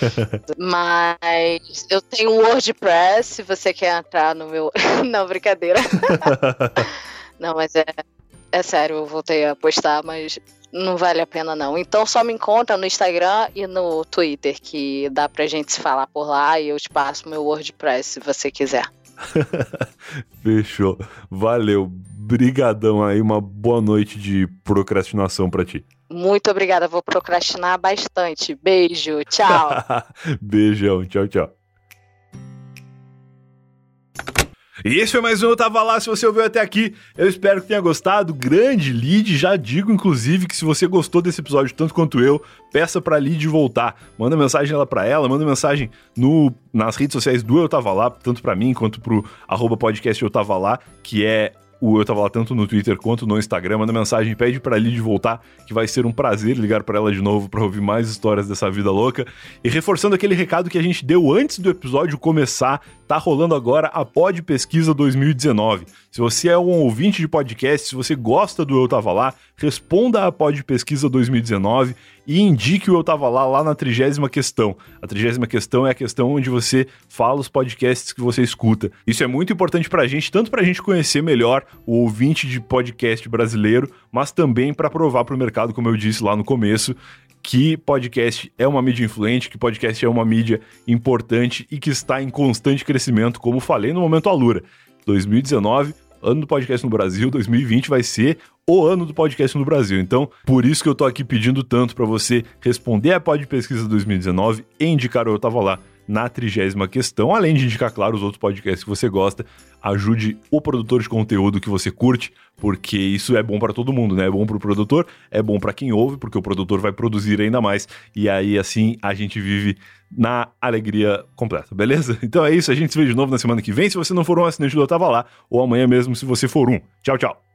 Mas eu tenho um WordPress, se você quer entrar no meu... Não, brincadeira. Não, mas é, é sério, eu voltei a postar, mas não vale a pena não. Então só me encontra no Instagram e no Twitter, que dá pra gente se falar por lá e eu te passo meu WordPress, se você quiser. Fechou. Valeu. Brigadão aí, uma boa noite de procrastinação pra ti. Muito obrigada, vou procrastinar bastante. Beijo, tchau. Beijão, tchau, tchau. E esse foi mais um Eu Tava Lá. Se você ouviu até aqui, eu espero que tenha gostado. Grande Lid, já digo inclusive que se você gostou desse episódio tanto quanto eu, peça pra Lid voltar. Manda mensagem lá pra ela, manda mensagem no, nas redes sociais do Eu Tava Lá, tanto pra mim quanto pro arroba podcast Eu Tava Lá, que é o Eu Tava Lá tanto no Twitter quanto no Instagram. Manda mensagem, pede pra Lid voltar, que vai ser um prazer ligar pra ela de novo pra ouvir mais histórias dessa vida louca. E reforçando aquele recado que a gente deu antes do episódio começar, tá rolando agora a Pod Pesquisa dois mil e dezenove. Se você é um ouvinte de podcast, se você gosta do Eu Tava Lá, responda a Pod Pesquisa dois mil e dezenove e indique o Eu Tava Lá lá na trigésima questão. A trigésima questão é a questão onde você fala os podcasts que você escuta. Isso é muito importante pra gente, tanto pra gente conhecer melhor o ouvinte de podcast brasileiro, mas também pra provar pro mercado, como eu disse lá no começo, que podcast é uma mídia influente, que podcast é uma mídia importante e que está em constante crescimento, como falei no Momento Alura. dois mil e dezenove, ano do podcast no Brasil, dois mil e vinte vai ser o ano do podcast no Brasil. Então, por isso que eu tô aqui pedindo tanto para você responder a Pod Pesquisa dois mil e dezenove e indicar o Eu Tava Lá na trigésima questão, além de indicar, claro, os outros podcasts que você gosta. Ajude o produtor de conteúdo que você curte, porque isso é bom para todo mundo, né? É bom pro produtor, é bom para quem ouve, porque o produtor vai produzir ainda mais, e aí assim a gente vive na alegria completa, beleza? Então é isso, a gente se vê de novo na semana que vem, se você não for um assinante do Eu Tava Lá, ou amanhã mesmo se você for um. Tchau, tchau!